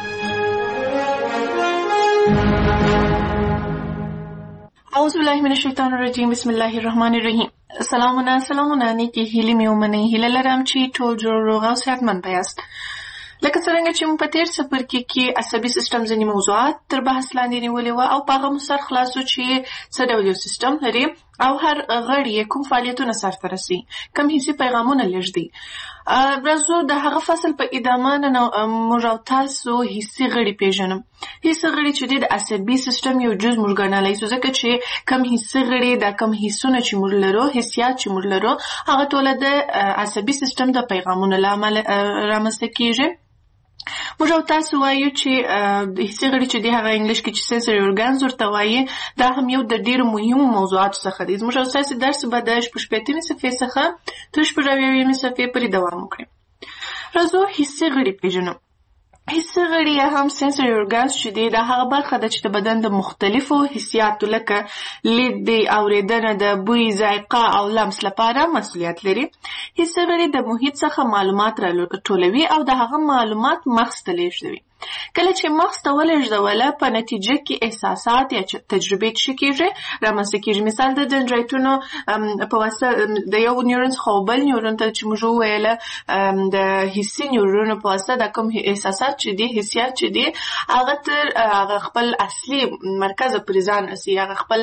اعوذ بالله من الشیطان الرجیم بسم الله الرحمن الرحیم. سلامونه نیکی هیلې مې ومنئ. هیله لرم چې ټول جوړ روغ او صحتمند یاست. لکه څرنګه چې موږ په تېر څپرکي کې عصبي سیستم ځینې موضوعات تر بحث لاندې نیولې وه او په هغه مو سر خلاصو چې څه ډول یو سیستم لري او هر غړی یې کوم فعالیتونه سرته رسوي، کوم حسي پیغامونه لېږدي. راځو د هغه فصل په ادامه نن موږ او تاسو حسي غړي پېژنو. حسي غړي چې د عصبي سیستم یو جز موږ ګڼلی شو ځکه چې کوم حسي غړي دا کوم حسونه چې موږ لرو، حسیات چې موږ لرو، هغه ټوله د عصبي سیستم د پیغامونو له امله رامنځته کېږي. موږ او تاسو وایو چې د حسي غړي چې دی هغه انګلیش کې چې سنسوري اورګانز ورته وایي دا هم یو د ډېرو مهمو موضوعاتو څخه دی. زموږ او ستاسې درس به د شپږمې صفحې څخه تر شپږ صفحې پورې دوام وکړي. راځو حسي غړي پېژنو. حسي غړي یا هم سنسوري اورګانز چې دی دا هغه برخه ده چې د بدن د مختلفو حسیاتو لکه لید دی، اورېدنه ده، بوی، ذایقه او لمس لپاره مسؤلیت لري. حسي غړي د محیط څخه معلومات راټولوي او د هغه معلومات مغز ته لېږدوي. کله چې مغز ته ولېږدوله په نتیجه کې احساسات یا تجربې څه کېږي رامنځته کېږي. مثال د دندرایتونو په واسطه د یو نیورون څخه بل نیورون ته چې موږ وویله د حسي نیورونو په واسطه دا کوم احساسات چې دي، حسیات چې دي، هغه تر هغه خپل اصلي مرکز پورې ځان رسي، هغه خپل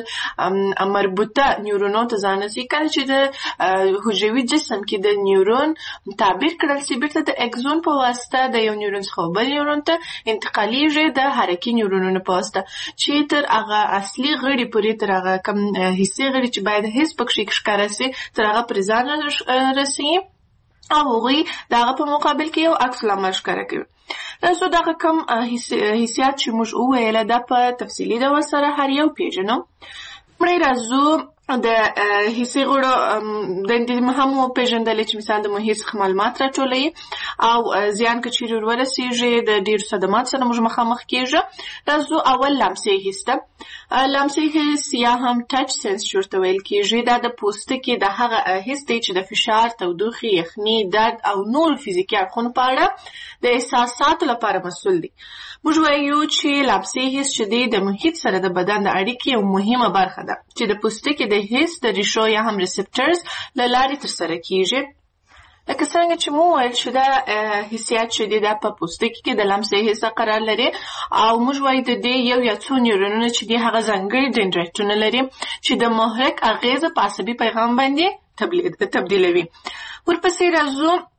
مربوطه نیورونو ته ځان رسي. کله چې د حجروي جسم کې د نیورون تعبیر کړل شي بیرته د اکسون په واسطه د یو نیورون څخه بل نیورون ته انتقالیږي د حرکي نیورونونو په واسطه چې تر هغه اصلي غړي پورې، تر هغه کم حسي غړي چې باید حس پکې ښکاره شي تر هغه پورې ځان رسي او هغوی د هغه په مقابل کې یو عکس العمل ښکاره کوي. راځو دغه کم حسیات چې موږ وویله دا په تفصیلي ډول سره هر یو پېژنو. مړی راځو د حسي غړو دندې هم وپېژندلې چې مثال د محیط څخه معلومات راټولوي او زیان که چیرې ورورسېږي د ډېرو صدماتو سره موږ مخامخ کېږو. راځو اول لمسي حس ته. لمسي حس یا هم ټچ سنس چې ورته ویل کېږي دا د پوستکي د هغه حس دی چې د فشار، تودوخې، یخني، درد او نورو فزیکي اړخونو په اړه د احساساتو لپاره مسؤل دی. موږ وایو چې لمسي حس چې دی د محیط سره د بدن د اړیکې یو مهمه برخه ده چې د پوستکي د حس د ریښو یا هم ریسپټرز له لارې ترسره کېږي. لکه څنګه چې مو ویل چې دا حسیات چې دی دا په پوستکي کې د لمسي حس قرار لري او موږ وایو د دې یو یا څو نیورونونه چې دی هغه ځانګړي دندرایتونه لري چې د محرک اغیزه په عصبي پیغام باندې تبدیلوي. ورپسې راځو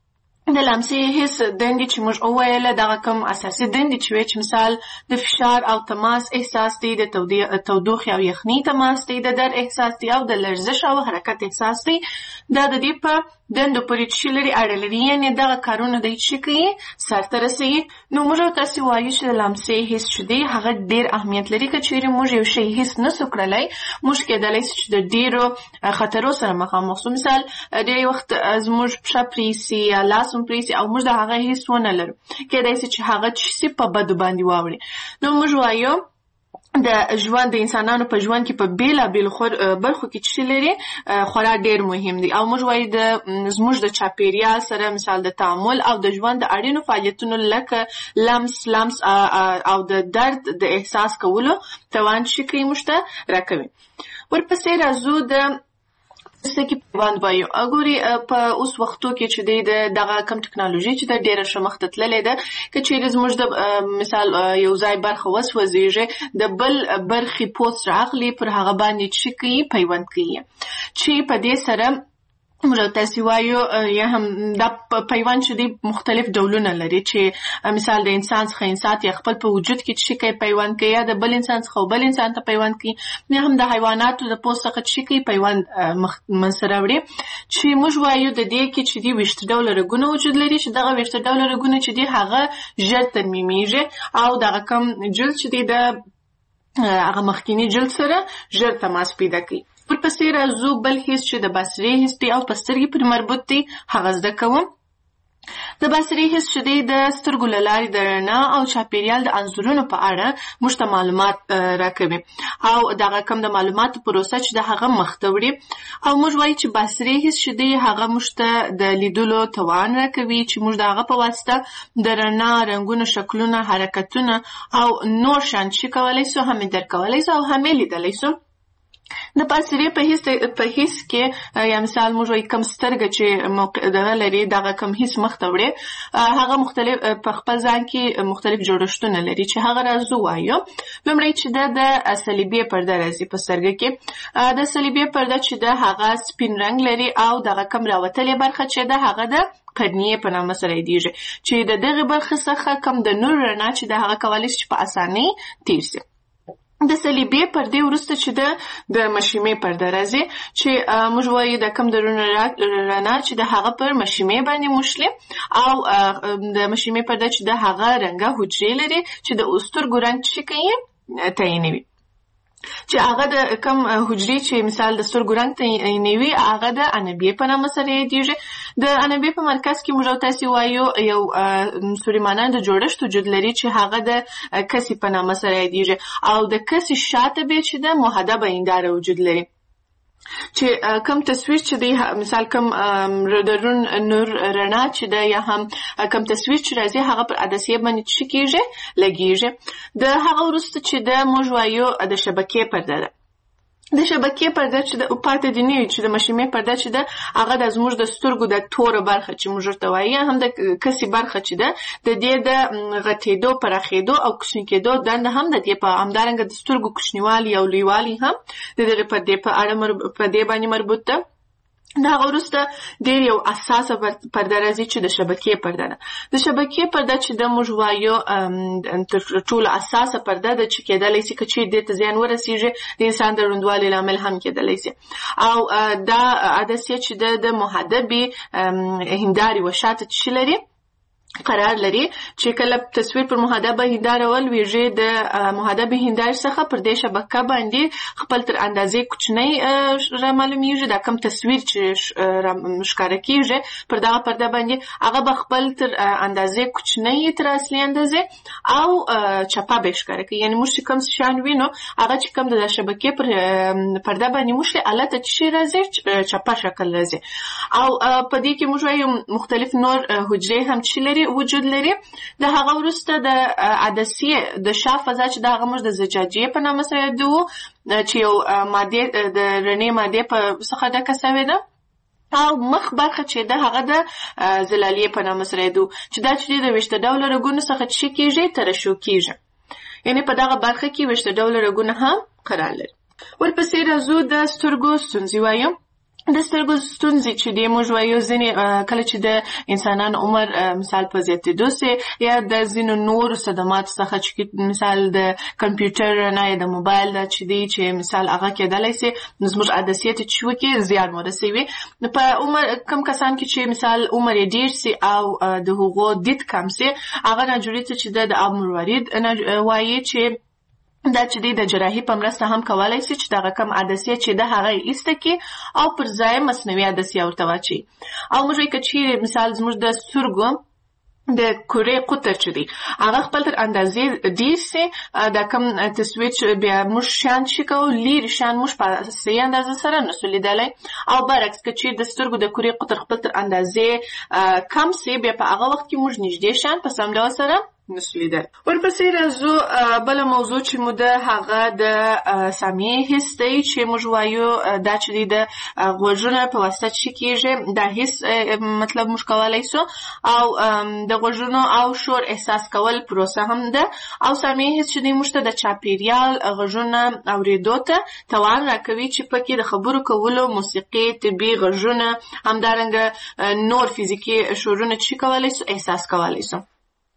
د لمسې حس دندې چې موږ وویله دغه کوم اساسي دندې چې وي چې مثال د فشار او تماس احساس دی، د تودوخې او یخنۍ تماس دی، د درد احساس دی او د لرزش او حرکت احساس دی. دا د دې په دندو پورې چې لري اړه لري، یعنې دغه کارونه دی چې کوي سرته رسوي. نو موږ تاسې وایو چې د لمسې حس چې دی هغه ډېر اهمیت لري. که چیرې موږ یو شی حس نسو کړلی، موږ کېدلی شي چې د ډېرو خطرو سره مخامخ سو. مثال ډېری وخت زموږ پښه پرېسي یا لاس هم پرېسي او موږ د هغه حس ونه لرو، کېدای شي چې هغه څه شي په بدو باندې واوړي. نو موږ وایو د ژوند د انسانانو په ژوند کې په بیلابیلو برخو کې چې لري خورا ډېر مهم دي. او موږ وایو زموږ د چاپېریال سره مثال د تعامل او د ژوند د اړینو فعالیتونو لکه لمس او د درد د احساس کولو توان چې کوي موږ ته راکوي. ورپسې راځو د څه کې پیوند وایو. ګوري په اوس وختو کې چې دغه کم ټکنالوژي چې ډېره ښه مخته تللې ده، که چیرې زموږ د مثال یو ځای برخه وسوځېږي، د بل برخې پوسټ راغلي پر هغه باندې چې کوي پیوند کوي، چې په دې سره موږ تاسې وایو یا هم دا پیوند چې دی مختلف ډولونه لري، چې مثال د انسان څخه انسان یا خپل په وجود کې چې کوي پیوند کوي، یا د بل انسان څخه بل انسان ته پیوند کوي، یا هم د حیواناتو د پوست څخه چې کوي پیوند منځته راوړي. چې موږ وایو د دې کې چې دی 20 ډوله رګونه وجود لري، چې دغه 20 ډوله رګونه چې دی هغه ژر ترمیمیږي او دغه کم جلد چې دی د هغه مخکینی جلد سره ژر تماس پیدا کوي. ورپسې راځو بل حس چې د بصري حس دی او په سترګې پورې مربوط دی، هغه زده کوم. د بصري حس چې دی د سترګو له لارې د رڼا او چاپېریال د انځورونو په اړه موږ ته معلومات راکوي او دغه کم د معلوماتو پروسه چې د هغه مخته وړي. او موږ وایو چې بصري حس چې دی هغه موږ ته د لیدلو توان راکوي، چې موږ د هغه په واسطه د رڼا، رنګونو، شکلونه، حرکتونه او نور شیان چې کولی سو هم درک کولی سو او هم لیدلی سو. د بصري په حس کې یا مثال موږ وایو کم سترګه چې دغه لري، دغه کم حس مخته وړي، هغه مختلف په خپل ځان کې مختلف جوړښتونه لري، چې هغه راځو وایو. لومړی چې د صلیبي پرده راځي په سترګه کې. د صلیبي پرده چې د هغه سپین رنګ لري او دغه کم راوتلې برخه چې د هغه د قرنیه په نامه سره یادیږي، چې د دغه برخه څخه کم د نور رڼا چې د هغه کولی شي په اسانۍ تیر شي. د صلیبي پردې وروسته چې د مشیمې پرده راځي، چې موږ وایو د کم د رڼا چې د هغه پر مشیمې باندې موښلي، او د مشیمې پرده چې د هغه رنګه حجرې لري چې د سترګو رنګ چې کوي تعینوي، چې هغه د کم حجرې چې مثال د سترګو رنګ تعینوي هغه د انبیې په نامه سره یادیږي. د انبیې په مرکز کې موږ تاسې وایو یو سوریمانان د جوړښت وجود لري چې هغه د کسي په نامه سره یادیږي، او د کسي شاته بیا چې د محدبه هنداره وجود لري، چې کم تصویر چې دی مثال کم د نور رڼا چې دی یا هم کم تصویر چې راځي هغه پر عدسیه باندې چې کېږي لګېږي. د هغه وروسته چې د موږ وایو د شبکې پرده ده. د شبکې پرده چې د پاتې دي نه وي، چې د مشیمې پرده چې ده هغه د زموږ د سترګو د توره برخه چې موږ ورته وایو، هم د کسي برخه چې ده د دې د غټېدو، پراخېدو او کوچني کېدو دنده هم د دې په همدارنګه د سترګو کوچنیوالي او لویوالي هم د دغه په دې باندې مربوط ده. دا وروسته ډېر یو اساسه پرده راځي چې د شبکې پرده ده. د شبکې پرده چې د موږ وایو تر ټولو اساسه پرده ده چې کېدلی شي که چیرې دې ته زیان ورسېږي د انسان د ړوندوالي لامل هم کېدلی شي. او دا عدسیه چې د محدبې هندارې وشاته چې لري قرار لري، چې کله تصویر پر محدبه هنداره ولویږي د محدبه هندارې څخه پر دې شبکه باندې خپل تر اندازې کوچنی را معلومیږي. دا کم تصویر چې ښکاره کیږي پر دغه پرده باندې هغه به خپل تر اندازې کوچنی تر اصلي اندازې او چپه به ښکاره کوي. یعنې موږ چې کوم شیان وینو هغه چې کوم د شبکې پر پرده باندې موښلي هلته چې راځي چپه شکل راځي. او په دې کې موږ وایو مختلف نور حجرې هم چې لري وجود لري. د هغه وروسته د عدسیې د شا فضا چې د هغه موږ د زجاجیې په نامه سره یادوو، چې یو مادې د رڼې مادې په څخه ډکه سوې ده، او مخ برخه چې د هغه د زلالیې په نامه سره یادوو، چې دا چې د 20 ډوله رګونو څخه چې کېږي ترشح کېږي. یعنې په دغه برخه کې 20 ډوله رګونه هم قرار لري. ورپسې راځو د سترګو ستونزې وایو. د سترګو ستونزې چې دی موږ وایو ځینې کله چې د انسانانو عمر مثال په زیاتېدو سي یا د ځینو نورو صدماتو څخه چې مثال د کمپیوټر نه یا د موبایل دا چې دی چې مثال هغه کېدلی سي نو زموږ عدسیت چې وکړي زیان ورسوي. په عمر کم کسان کې چې مثال عمر یې ډېر سي او د هغو دید کم سي هغه ناجوړي ته چې د اب مروارید وایي چې دا چې دی د جراحي په مرسته هم کولای شي چې دغه کم عدسیه چې د هغه ایسته کې او پر ځای مصنوعي عدسیه ورته واچي. او موږ وایو چې مثال زموږ د سترګو د کورې قطر چې دی هغه خپل تر اندازې ډېر سي دا کم تصویر چې بیا موږ شیان چې کوو لیرې شیان موږ په صحیح اندازه سره نسو لیدلی او برعکس که چې د سترګو د کورې قطر خپل تر اندازې کم سي بیا په هغه وخت کې موږ نږدې شیان په سم ډول سره نسو لیدل. ورپسې راځو بله موضوع چې مو د هغه د سامعې حس دی چې موږ وایو دا چې دی د غوږونه په واسطه چې کېږي دا حس مطلب موږ کولی سو او د غوږونو او شور احساس کول پروسه هم ده او سامعې حس چې دی موږ ته د چاپیریال غوږونه اورېدو ته توان راکوي چې پکې د خبرو کولو موسیقي طبي غوږونه همدارنګه نور فزیکي شورونه چې کولی سو احساس کولی سو.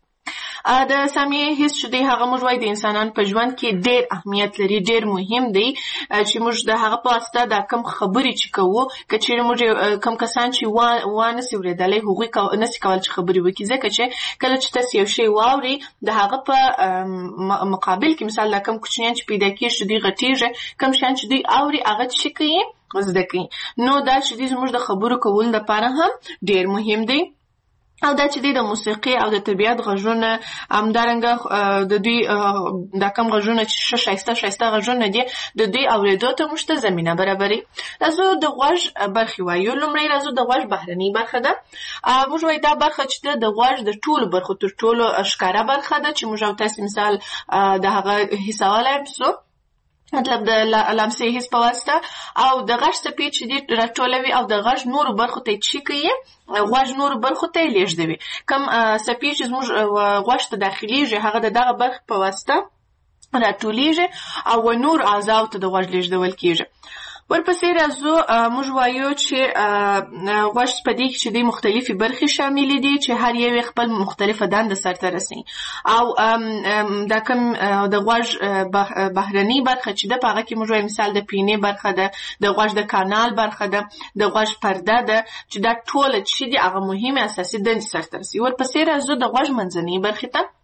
د سامعې حس چې دی هغه موږ وایو د انسانانو په ژوند کې ډېر اهمیت لري ډېر مهم دی چې موږ د هغه په واسطه دا کم خبرې چې کوو که چیرې موږ کم کسان چې وانسي اورېدلی هغوی نسي کولی چې خبرې وکړي ځکه چې کله چې تاسو یو شی واورئ د هغه په مقابل کې مثال دا کم کوچنیان چې پیدا کېږي چې دوی غټېږي کم شیان چې دوی اوري هغه څه کوي زده کوي نو دا چې دی زموږ د خبرو کولو لپاره هم ډېر مهم دی. او دا چې دی د موسیقي او د طبیعت غږونه همدارنګه د دوی دا کم غږونه چې ښایسته غږونه دي د دوی اورېدو ته موږ ته زمینه برابري. راځو د غوږ برخې وایو. لومړی راځو د غوږ بهرنۍ برخه ده. موږ وایو دا برخه چې د غوږ د ټولو برخو تر ټولو ښکاره برخه ده چې موږ او تاسې مثال د هغه حسولای سو مطلب د لمسې حس په واسطه او د غږ څپې چې دي راټولوي او د غږ نورو برخو ته یې چې کوي غوږ نورو برخو ته یې لېږدوي. کوم څپې چې زموږ غوږ ته داخلېږي هغه د دغه برخې په واسطه راټولېږي او نور اعضاو ته د غوږ لېږدول کېږي. ورپسې راځو موږ وایو چې غوږ په دې کې چې دی مختلفې برخې شاملې دي چې هر یو خپل مختلفه دنده سرته رسوي او دا کوم د غوږ بهرنۍ برخه چې ده په هغه کې موږ وایو مثال د پینې برخه ده د غوږ د کانال برخه ده د غوږ پرده ده چې دا ټوله چې دي هغه مهمې اساسي دندې سرته رسوي. ورپسې راځو د غوږ منځنۍ برخې ته.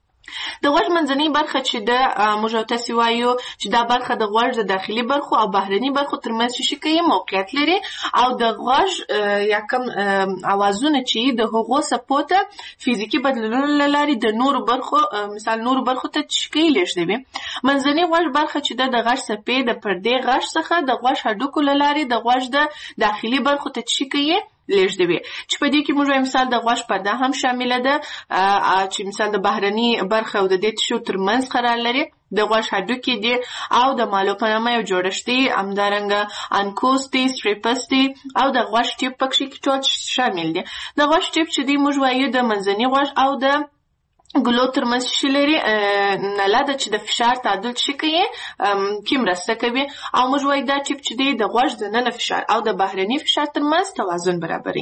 د غوږ منځنۍ برخه چې ده موږ او تاسې وایو چې دا برخه د غوږ د داخلي برخو او بهرني برخو ترمنځ چې کوي موقعیت لري او د غوږ یا کوم اوازونه چې د هغو څپو ته فزیکي بدلونونو له لارې د نورو برخو مثال نورو برخو ته چې کوي لېږدوي. منځنۍ غوږ برخه چې ده د غوږ څپې د پردې غږ څخه د غوږ هډوکو له لارې د غوږ د داخلي برخو ته چې کوي لېږدوي چې په دې کې موږ مثال د غوږ پرده هم شامله ده چې مثال د بهرني برخه او د دې تشو ترمنځ قرار لري د غوږ هډوکي دي او د مالو په نامه یو جوړښت دی همدارنګه انکوس دی ستریپس دی او د غوږ ټیپ پکې ټول شامل دي. د غوږ ټیپ چې دی موږ وایو د منځني غوږ او د ګلو ترمنځ چې لري نله ده چې د فشار تعادل چې کوي کې مرسته کوي او موږ وایو دا ټیپ چې دی د غوږ دننه فشار او د بهرني فشار ترمنځ توازن برابري.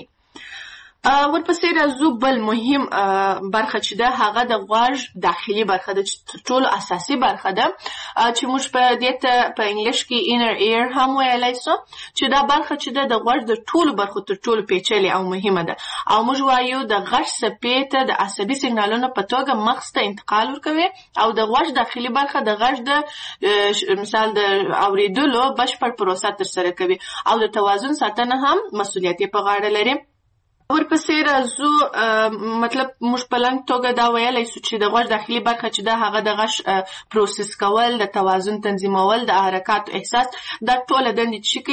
ورپسې راځو بل مهم برخه چې ده هغه د غوږ داخلي برخه ده چې ټولو اساسي برخه ده چې موږ په دې ته په انګلیش کې inner ear هم ویلی سو چې دا برخه چې ده د غوږ د ټولو برخو تر ټولو پیچلې او مهمه ده او موږ وایو د غږ څپې ته د عصبي سیګنالونو په توګه مغز ته انتقال ورکوي او د غوږ داخلي برخه د غږ د مثال د اورېدلو بشپړ پروسه ترسره کوي او د توازن ساتنه هم مسؤلیت یې په غاړه لري. ورپسې راځو مطلب موږ په لنډ توګه دا ویلی سو چې د غوږ داخلي برخه چې ده هغه د غږ پروسس کول د توازن تنظیمول د حرکاتو احساس دا ټوله دندې چې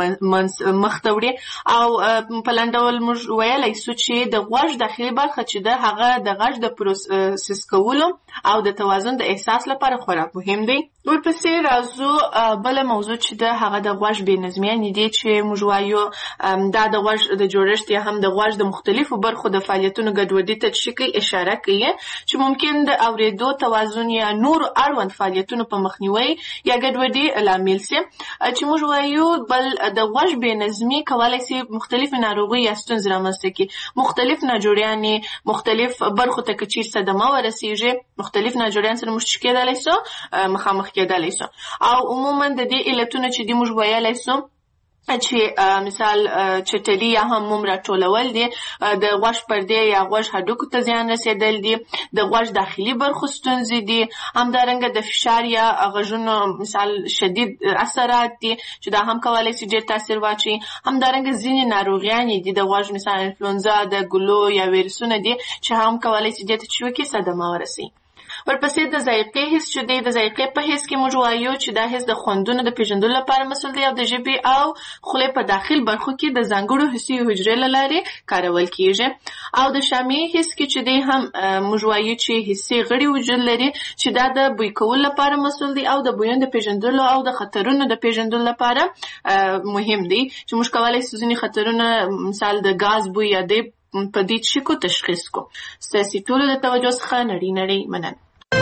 کوي مخته وړي او په لنډ ډول موږ ویلی سو چې د غوږ داخلي برخه چې ده هغه د غږ د پروسس کولو او د توازن د احساس لپاره خورا مهم دی. ورپسې راځو بله موضوع چې ده هغه د غوږ بې نظمیانې دي چې موږ وایو دا د غوږ د جوړښت یا هم د غوږ د مختلفو برخو د فعالیتونو ګډوډي ته څه کوي اشاره کوي چې ممکن د اورېدو توازن یا نور اړوند فعالیتونو په مخنیوي یا ګډوډي لامل شي چې موږ وایو بل د غوږ بې نظمي کولای شي مختلف ناروغي یا ستونزې رامنځته کړي مختلف ناجوړیانې مختلف برخو ته که چیرې صدمه ورسیږي مختلف ناجوړیان سره موږ کېدلی شو مخامخ کېدلی شو او عموما د دې علتونه چې دې موږ ویلی شو چې مثال چټلي یا هم موم راټولول دي د غوږ پردې یا غوږ هډوکو ته زیان رسېدل دي د غوږ داخلي برخو ستونزې دي همدارنګه د فشار یا غږونو مثال شدید اثرات دي چې دا هم کولی شي ډېر تاثیر واچوي همدارنګه ځینې ناروغیانې دي د غوږ مثال انفلونزا د ګلو یا ویروسونه دي چې هم کولی شي دې ته چې وکړي صدمه ورسوي ورپسې د ذایقې حس چې دی د ذایقې په حس کې موږ وایو چې دا حس د خوندونو د پیژندلو لپاره مسؤل دی او د ژبې او خولې په داخل برخو کې د ځانګړو حسي حجرې له لارې کارول کیږي او د شامي حس کې چې دی هم موږ وایو چې حسي غړي وجود لري چې دا د بوی کولو لپاره مسؤل دی او د بویونو د پیژندلو او د خطرونو د پیژندلو لپاره مهم دی چې موږ کولی شو ځینې خطرونه مثال د ګاز بوی یا د په دې شکو تشخیص کو ستاسو ټولو د توجه څخه نړۍ مننه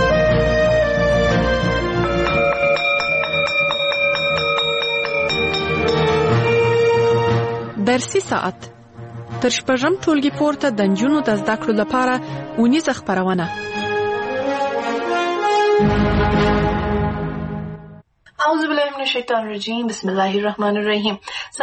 درسي ساعت تر شپږم ټولګي پورته د نجونو د زده کړو لپاره اونیزه خپرونه اعوذ بالله من الشیطان الرجیم بسم الله الرحمن الرحیم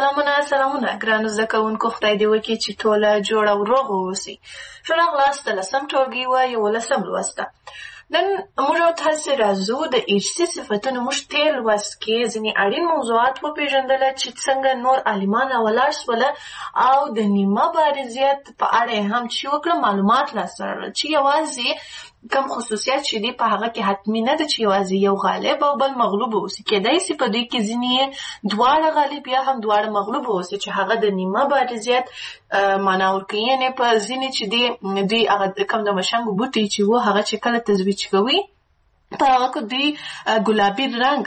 سلامونه ګرانو زده کوونکو خدای دې وکړي چې ټوله جوړ او روغ واوسئ ښه راغلاست د لسم ټولګي وایي لسم لوسته نن موږ تاسې راځو د ایچسي صفتونو موږ تېر لوست کې ځینې اړین موضوعات وپېژندله چې څنګه نور عالمان راولاړ شوله او د نیمه بارزیت په اړه یې هم چې وکړه معلومات لاسته راغلل چې یوازې کم خصوصیات چې دي په هغه کې حتمي نه ده چې یوازې یو غالب او بل مغلوب اوسي کېدای شي په دوی کې ځینې دواړه غالب یا هم دواړه مغلوب اوسي چې هغه د نیمه بارزیت معنا ورکوي یعنې په ځینې چې دي دوی هغه کم د مشنګو بوټي چې و هغه چې کله تزویج کوي په هغه کې دوی ګلابي رنګ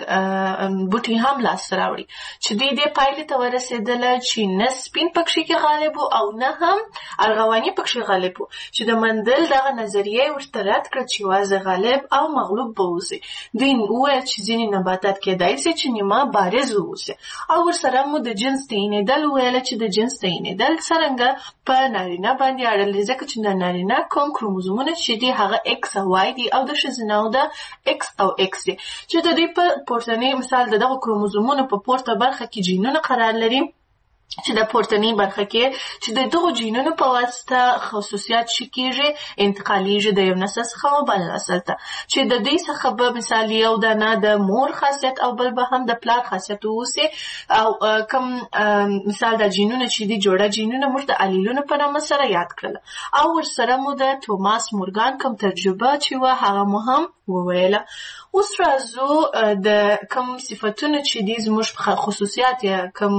بوټي هم لاسته راوړي چې دوی دې پایلې ته ورسېدله چې نه سپین پکښې کې غالب او نه هم ارغواني پکښې غالب چې د مندل دغه نظریه ورته رد کړه چې یوازې غالب او مغلوب به اوسي دوی وویل چې ځینې نباتات کېدای شي چې نیمه بارز واوسي او ورسره مو د جنس تعینېدل وویله چې د جنس تعینېدل څرنګه په نارینه باندې اړه لري ځکه چې د نارینه کوم کروموزومونه چې دي هغه ایکس او وای دي او د ښځینهو د X او X دي چې د دې په پورتنی مثال دغه کروموزومونو په پورته برخه کې جینونه قرار لري چې د پورتنی برخه کې چې د دغو جینونو په واسطه خصوصیات کېږي انتقالیږي د یو نسل څخه بل نسل ته چې د دې څخه به مثال یو دانه د مور خاصیت او بل به هم د پلار خاصیت اوسي او کوم مثال د جینونو چې دي جوړه جینونه موږ د الیلونو په نامه سره یاد کړل او ورسره مو د توماس مورګان کوم تجربه چې و هغه مو هم وویله اوس راځو د کوم صفتونو چې دي زموږ خصوصیات یا کوم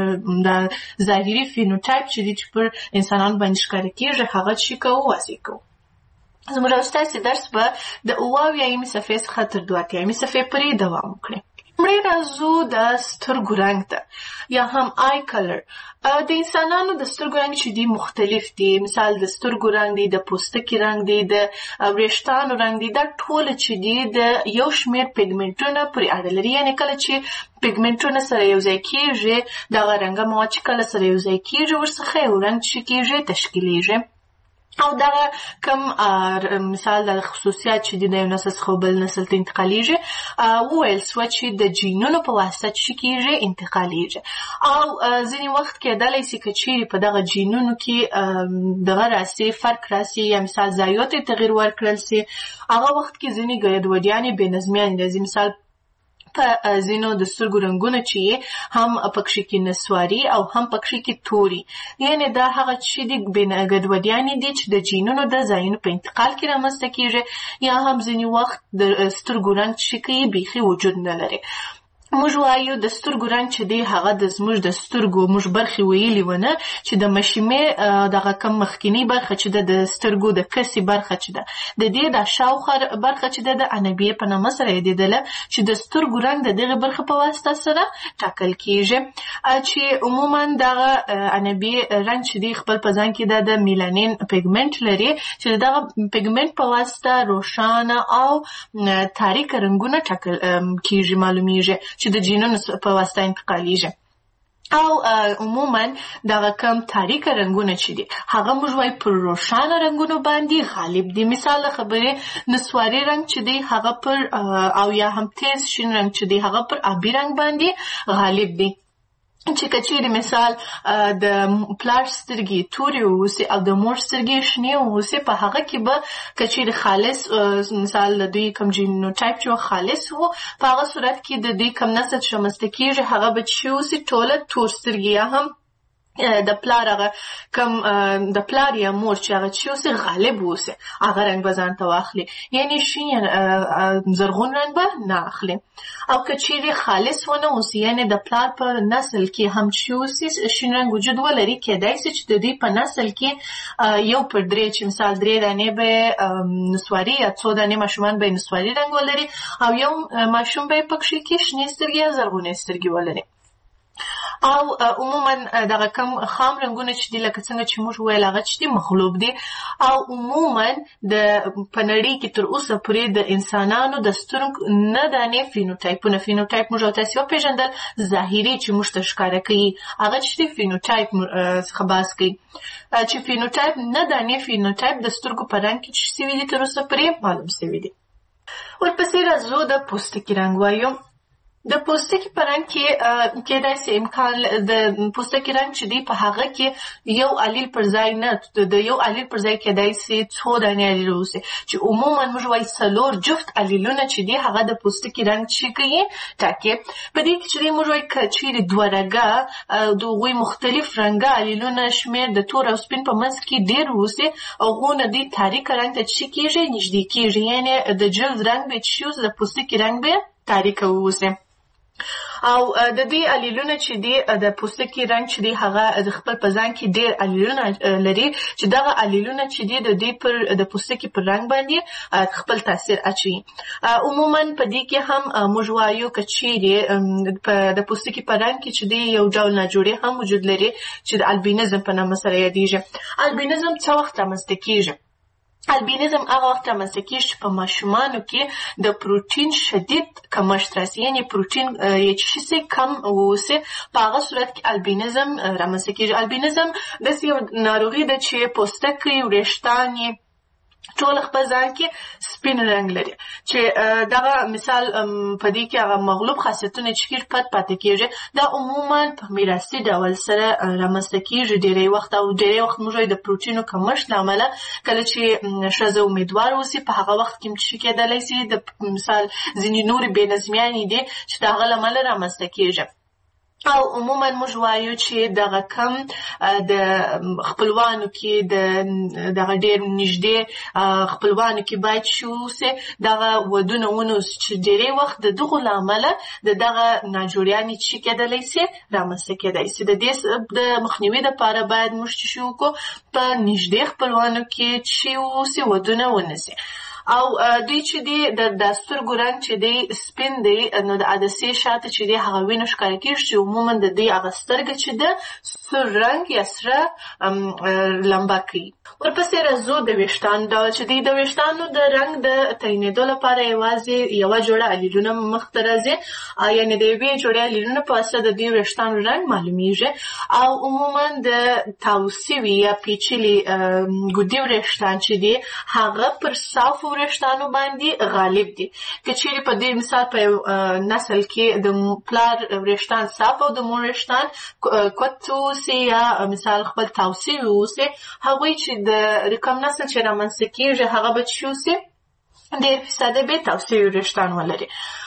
د ظاهري فینوټایپ چې دي چې پر انسانانو باندې ښکاره کېږي هغه چې کوو واضح کوو زموږ ستاسې درس به د اویایمې صفحې څخه تر 82 صفحې پورې دوام وکړي مړی راځو د سترګو رنګ ته یا هم آی کلر د انسانانو د سترګو رنګ چې دي مختلف دي مثال د سترګو رنګ دی د پوستکي رنګ دی د وریښتانو رنګ دی دا ټول چې دي د یو شمېر پیګمنټونه پورې اړه لري یعنې کله چې پیګمنټونه سره یو ځای کېږي دغه رنګه مواد چې کله سره یو ځای کېږي ورڅخه یو رنګ چې کېږي تشکیلیږي او دغه کم مثال د خصوصیات چې د یو نسل څخه بل نسل ته انتقالیږي وویل سوه چې د جینونو په واسطه چې کېږي انتقالیږي او ځینې وخت کېدلی شي که چیرې په دغه جینونو کې دغه راسي فرق راسي یا مثال ځایو ته تغیر ورکړل سي هغه وخت کې ځینې ګډوډیانې بې نظمیانې راځي مثال په ځینو د سترګو رنګونه چې هم پکښې کې نسواري او هم پکښې کې توري یعنې دا هغه چې د ګډوډیانې دي چې د جینونو د ځایونو په انتقال کې رامنځته کېږي یا هم ځینې وخت د سترګو رنګ چې کوي بیخي وجود نه لري موږ وایو د سترګو رنګ چې دی هغه د زموږ د سترګو موږ برخې ویلې ونه چې د مشیمې دغه کم مخکینی برخه چې د سترګو د کسي برخه چې ده د دې د شاوخوا برخه چې ده د انبیه په نامه سره یادېدله چې د سترګو رنګ د دغه برخه په واسطه سره ټاکل کیږي چې عموما دغه انبیه رنګ چې دی خپل په ځان کې د میلانین پیګمنټ لري چې دغه پیګمنټ په واسطه روښانه او تاریک رنګونه ټاکل کیږي معلومیږي چې د جینونو په واسطه انتقالیږي او عموما دغه کم تاریک رنګونه چې دي هغه موږ وایو پر روښانه رنګونو باندې غالب دي مثال خبره نسواري رنګ چې دی هغه پر او یا هم تیز شین رنګ چې دی هغه پر آبي رنګ باندې غالب دي چې کچېرې مثال د پلار سترګې تورې اوسي او د مور سترګې شنې اوسي په هغه کې به کچېرې خالص مثال د دوی کوم جینوټایپ چې خالص وو په هغه صورت کې د دوی کوم نسل چې رامنځته کېږي هغه به چې اوسي ټوله تور سترګې یا هم د پلار هغه کم د پلار یا مور چې هغه چې اوسه غالب اوسه هغه رنګ به ځان ته واخلي یعنی شین زرغون رنګ به نه اخلي او کچېرې خالص ونه اوسه یعنی د پلار په نسل کې هم چې اوسه شین رنګ وجود ولري کېدای شي چې د دې په نسل کې یو پر درې چې مثال درې دانې به نسواري یا څو دانې ماشومان به نسواري رنګ ولري او یو ماشوم به پکې کې شنې سترګې یا زرغونې سترګې ولري او عموما دغه کم خام رنګونه چې دي لکه څنګه چې موږ ویل هغه چې دي مغلوب دي او عموما د پنړی کې تر اوسه پورې د انسانانو د سترګو نه دانې فینوټایپ موږ تاسو پیژندل ظاهري چې موږ ته ښکاره کوي هغه چې دي فینوټایپ څخه بحث کوي چې فینوټایپ نه دانې فینوټایپ د سترګو په رنګ کې چې سوي دي تر اوسه پورې معلوم سوي دي ورپسې راځو د پوستکي رنګ وایو د پوستکي په رنګ کې کېدای شي امکان د پوستکي رنګ چې دی په هغه کې یو الیل پر ځای نه د یو الیل پر ځای کېدای شي څو دانې الیل اوسي چې عموما موږ وایو څلور جفت الیلونه چې دی هغه د پوستکي رنګ چې کوي ټاکي په دې کې چې موږ وایو چې دوه رنګه د غوي مختلف رنګه الیلونه شمیر د تور او سپین په منځ کې ډېر اوسي او غونه دی تاریک رنګ ته چې کېږي نږدې کېږي یعنی د جلد رنګ به چې د پوستکي رنګ به تاریک اوسي او د دې الیلونه چې دی د پوستکي رنګ چې دی هغه د خپل په ځان کې ډېر الیلونه لري چې دغه الیلونه چې دی د دې پر د پوستکي پر رنګ باندې خپل تاثیر اچوي عموما په دې کې هم موږ وایو کچېرې د پوستکي په رنګ کې چې دی یو ډول ناجوړي هم وجود لري چې د البینزم په نامه سره یادېږي البینزم څه وخت رامنځته کېږي البینزم هغه وخت رامنځته کېږي چې په ماشومانو کې د پروتین شدید کمښت راسي یعنی پروتین یې چې کم اوسي په هغه صورت کې البینزم رامنځته کېږي البینزم داسې یو ناروغي ده چې پوستکی وریښتان یې ټول خپل ځان کې سپین رنګ لري چې دغه مثال په دې کې هغه مغلوب خاصیتونه چې پاتې کېږي دا عموما په میراثي ډول سره رامنځته کېږي ډېری وخت موږ د پروتینو کمښت له امله کله چې ښځه امیدوار اوسي په هغه وخت کې چې کېدلی شي د مثال ځینې نورې بې نظمیانې دي چې د هغه له امله رامنځته کېږي او عموما موږ وایو چې دغه کم د خپلوانو کې دغه ډېر نږدې خپلوانو کې باید شوسي دغه ودونه ونوسي چې ډېری وخت د دغو له امله دغه ناجوړیانې چې کېدلی شي رامنځته کېدای شي د دې د مخنیوي دپاره باید موږ چې شو وکړو په نږدې خپلوانو کې چې اوسي ودونه ونیسي او دوی چې دی د سترګو رنګ چې دی سپین دی نو د عدسې شاته چې دی هغه وینه ښکاره کېږي چې عموما د دوی هغه سترګه چې ده سور رنګ یا سره لمبه کوي ورپسې راځو د ویښتانو ډول چې دی د ویښتانو د رنګ د تعینېدو لپاره یوازې یوه جوړه الیلونه مخته راځي یعنې د یوې جوړې الیلونه په واسطه د دوی ویښتانو رنګ معلومیږي او عموما د تاو سوي یا پیچلي ګودي وریښتان چې دی هغه پر صافو وریښتانو باندې غالب دي که چیرې په دې مثال په نسل کې د پلار وریښتان صاف او د مور وریښتان کوت اوسي یا مثال خپل تاو سوي اوسي هغوی چې د کوم نسل چې رامنځته کېږي هغه به چې اوسي ډېر فیصده به تاو سوي وریښتان ولري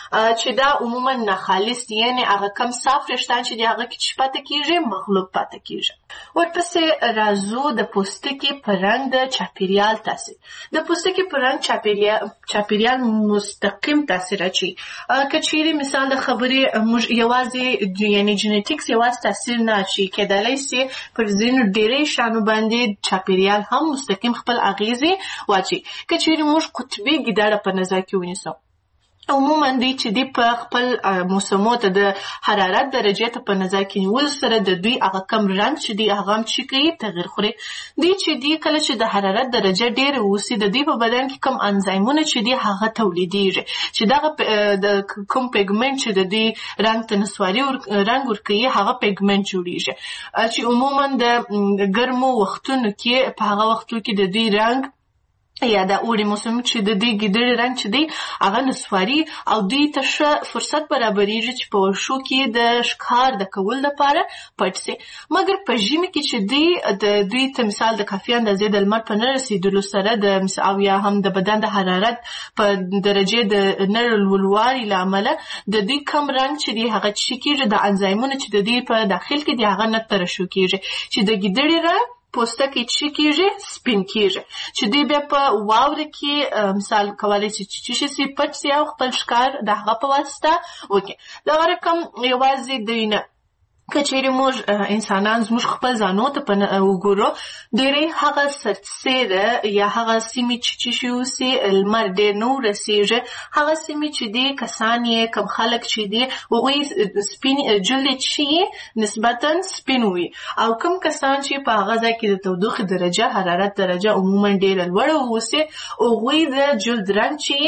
چې دا عموما ناخالص دي، یعنې هغه کم صاف وریښتان چې دي هغه کې چې پاتې کېږي مغلوب پاتې کېږي. ورپسې راځو د پوستکي په رنګ د چاپېریال تاثیر. د پوستکي په رنګ چاپېریال مستقیم تاثیر اچوي. که چیرې مثال د خبرې موږ یوازې یعنې جینیټکس یوازې تاثیر نه اچوي، کېدلی سي پر ځینو ډېری شیانو باندې چاپېریال هم مستقیم خپل اغېزې واچوي. که چیرې موږ قطبي ګیدړه په نظر کې ونیسو، عموما دوی چې دی په خپل موسمو ته د حرارت درجې ته په نظر کې نیول سره د دوی هغه کم رنګ چې دی هغه هم چې کوي تغیر خوري. دوی چې دی کله چې د حرارت درجه ډېره اوسي د دوی په بدن کې کم انزایمونه چې دی هغه تولیدېږي چې دغه د کوم پیګمنټ چې د دوی رنګ ته نسواري رنګ ورکوي هغه پیګمنټ جوړېږي چې عموما د ګرمو وختونو کې په هغه وختو کې د دوی رنګ یا د اوړي موسم چې د دې ګیدړې رنګ چې دی هغه نسواري او دوی ته ښه فرصت برابرېږي چې په ورشو کې د ښکار د کولو لپاره پټ سي. مګر په ژمي کې چې دوی ته مثال د کافي اندازې د لمر په نه رسېدلو سره او یا هم د بدن د حرارت په درجې د نه لوړوالي له امله د دوی کم رنګ چې دی هغه چې کېږي د انزایمونو چې د دوی په داخل کې دی هغه نه ترشح کېږي چې د ګیدړې رنګ پوستکی چې کېږي سپین کېږي چې دوی بیا په واوره کې مثال کولی شي چې شي پټ سي او خپل ښکار د هغه په واسطه وکړي. دغه رقم یوازې دوی نه، که چیرې موږ انسانان زموږ خپل ځانو ته وګورو ډېری هغه سرسیره یا هغه سیمې چې شي اوسي لمر ډېر نه ورسېږي هغه سیمې چې دي کسان یې کم خلک چې دي هغوی سپین جلد چې نسبتا سپین وي او کم کسان چې په هغه ځای کې د تودوخې درجه حرارت درجه عموما ډېره لوړه اوسي هغوی د جلد رنګ چې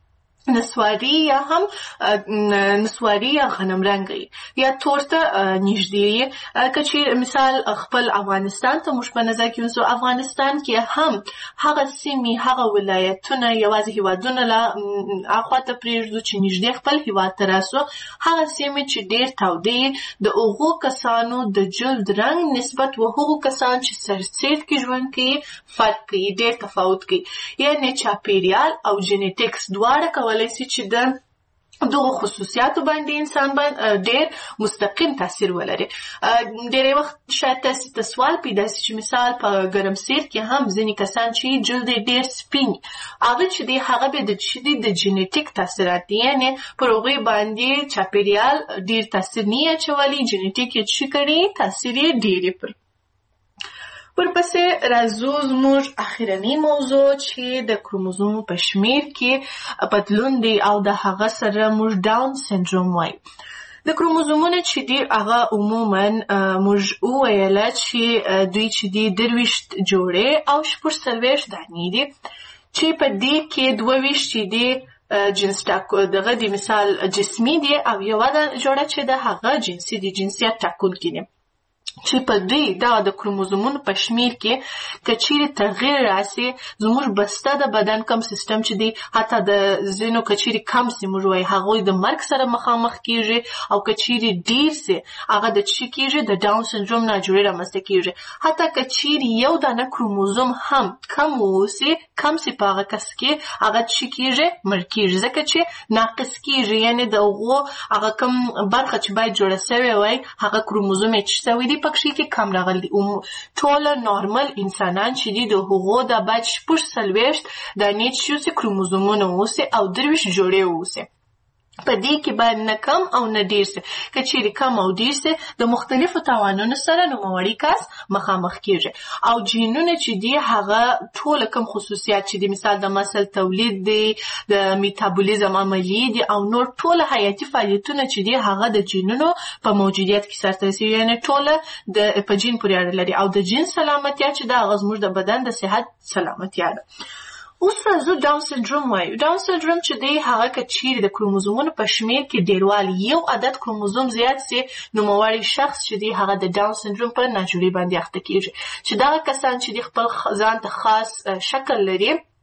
نسواري یا هم نسواري یا غنم رنګي یا تور ته نږدې. که چې مثال خپل افغانستان ته موږ په نظر کې ونیسو، افغانستان کې هم هغه سیمې هغه ولایتونه یوازې هیوادونه له اخوا ته پرېږدو چې نږدې خپل هیواد ته راسو، هغه سیمې چې ډېر تودې د هغو کسانو د جلد رنګ نسبت و هغو کسان چې سرسید کې ژوند کوي فرق کوي، ډېر تفاوت کوي. یعنې چاپېریال او جینیټکس دواړه کولی شي چې د دغه خصوصیاتو باندې انسان باندې ډېر مستقیم تاثیر ولري. ډېری وخت شاید تاسې ته سوال پیدا شي چې مثال په ګرمسیر کې هم ځینې کسان چې جلد یې ډېر سپین هغه چې دی هغه به د جینیټیک تاثیرات دي، یعنې پر هغوی باندې چاپېریال ډېر تاثیر نه یې اچولی، جینیټیک یې څه کړي تاثیر یې ډېر یې پر. ورپسې راځو زموږ اخرنۍ موضوع چې د کروموزوم په شمیر کې بدلون دی او د هغه سره موږ ډاون سنډروم وایو. د کروموزومونه چې دي هغه عموما موږ وویله چې دوی چې دي 23 جوړې او 40 دانې دي چې په دې کې 22 چې دي جنس دغه د مثال جسمي دي او یوه جوړه چې د هغه جنسي دي جنسیت ټاکونکي دي چې په دوی دا د کروموزومونو په شمیر کې که چیرې تغیر راسي زموږ بسته د بدن کم سیستم چې دی حتی د ځینو که چیرې کم سي موږ وایي هغوی د مرګ سره مخامخ کېږي او که چیرې ډېر سي هغه د څه کېږي د ډاون سنډروم ناجوړي رامنځته کېږي. حتی که چیرې یو دانه کروموزوم هم کم واوسي کم سي په هغه کس کې هغه څه کېږي مړ کېږي ځکه چې ناقص کېږي، یعنې د هغو هغه کم برخه چې باید جوړه سوې وای هغه کروموزوم یې څه سوی دی پکښې کې کم راغلی. ټوله نارمل انسانان چې دي د هغو د باید 40 دانې چې اوسي کروموزومونه اوسي او 23 جوړې اوسي. په دې کې باید نه کم او نه ډېر سي. که چیرې کم او ډېر سي د مختلفو تاوانونو سره نوموړی کس مخامخ کېږي. او جینونه چې دي هغه ټوله کم خصوصیات چې دي مثال د مسل تولید دی، د میتابولیزم عملیې دي او نور ټوله حیاتي فعالیتونه چې دي هغه د جینونو په موجودیت کې سرته رسوي، یعنې ټوله په جین پورې اړه لري او د جین سلامتیا چې دا هغه زموږ د بدن د صحت سلامتیا ده. اوس راځو ډاون سنډروم وایو. ډاون سنډروم چې دی هغه که چیرې د کروموزومونو په شمیر کې ډېروالی یو عدد کروموزوم زیات سي نوموړی شخص چې دی هغه د ډاون سنډروم په ناجوړي باندې اخته کېږي چې دغه کسان چې دی خپل ځان ته خاص شکل لري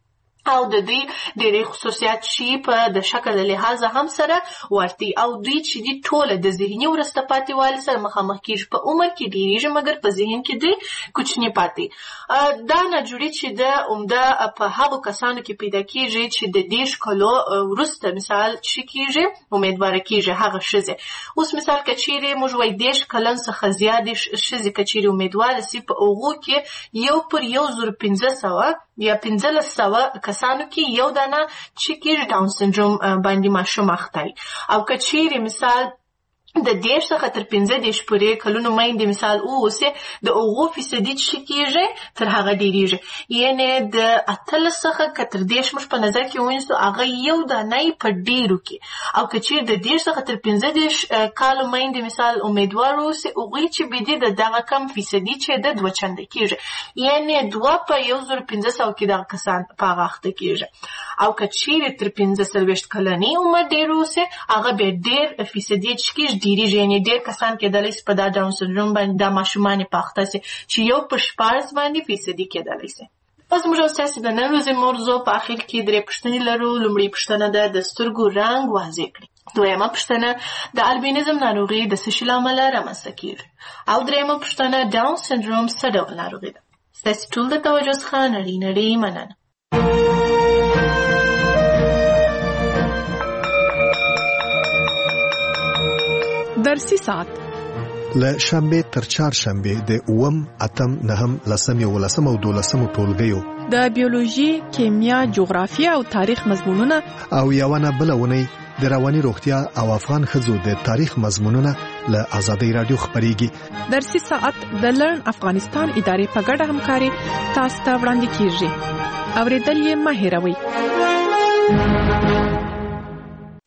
او د دوی ډېرې خصوصیات شي په د شکل لحاظه هم سره ورته او دوی چې دي ټوله د ذهني ورسته پاتې والي سره مخامخ کېږي په عمر کې ډېرېږي مګر په ذهن کې دوی کوچني پاتې دا ناجوړي چې د عمده په هغو کسانو کې پیدا کېږي چې د 10 کالو وروسته مثال چې کېږي امیدواره کېږي هغه ښځې اوس مثال که چیرې موږ وایي 10 کلن څخه زیاتې ښځې که چیرې امیدواره سي په هغو کې 1/1500 یا 1500 کسانو کې یو دانه چې کېږي ډاون سنډروم باندې ماشوم اخته او که چیرې مثال د 10 څخه تر 15 پورې کلونو میندې مثال اوسه د 8% چې کېږي تر هغه ډېرېږي یعنې د 18 څخه که تر 10 موږ په نظر کې ونیسو هغه یو دانه په ډېرو کې او که چیرې د 10 څخه تر 15 کالو میندې مثال امیدوار اوسي هغوی چې بدي د دغه کم فیصدي چې د 2 چنده کېږي یعنې 2 په 1500 کې دغه کسان په هغه اخته کېږي او که چیرې تر 45 کلنۍ عمر ډېر اوسي هغه بیا ډېر فیصدي چې کېږي ډېرېږي یعنې ډېر کسان کېدلی سي په دا ډاون سنډروم باندې دا ماشومان په اخته سي چې 1/14 باندې فیصدي کېدلی سي. اوس موږ ستاسې د نن ورځې موضوع په اخر کې 3 پوښتنې لرو. لومړۍ پوښتنه ده د سترګو رنګ واضح کړئ. دویمه پوښتنه د البینزم ناروغي د څه شي له امله رامنځته کېږي او درېیمه پوښتنه ډاون سنډروم څه ډول ناروغي ده. ستاسې ټول د توجه څخه نړۍ مننه. درسي ساعت له شنبه تر چهارشنبه د 8 اتم 9 10 11 او 12 ټولګیو د بیولوژي، کیمیا، جغرافیه او تاریخ مضمونونه او یوونه بلونه د رواني روغتیا او افغان ښځو د تاریخ مضمونونه له آزادۍ رادیو خبريږي. درسي ساعت د لرن افغانستان ادارې په ګډه همکاري تاسو ته وړاندې کیږي. اوریدل یې مه هېروئ.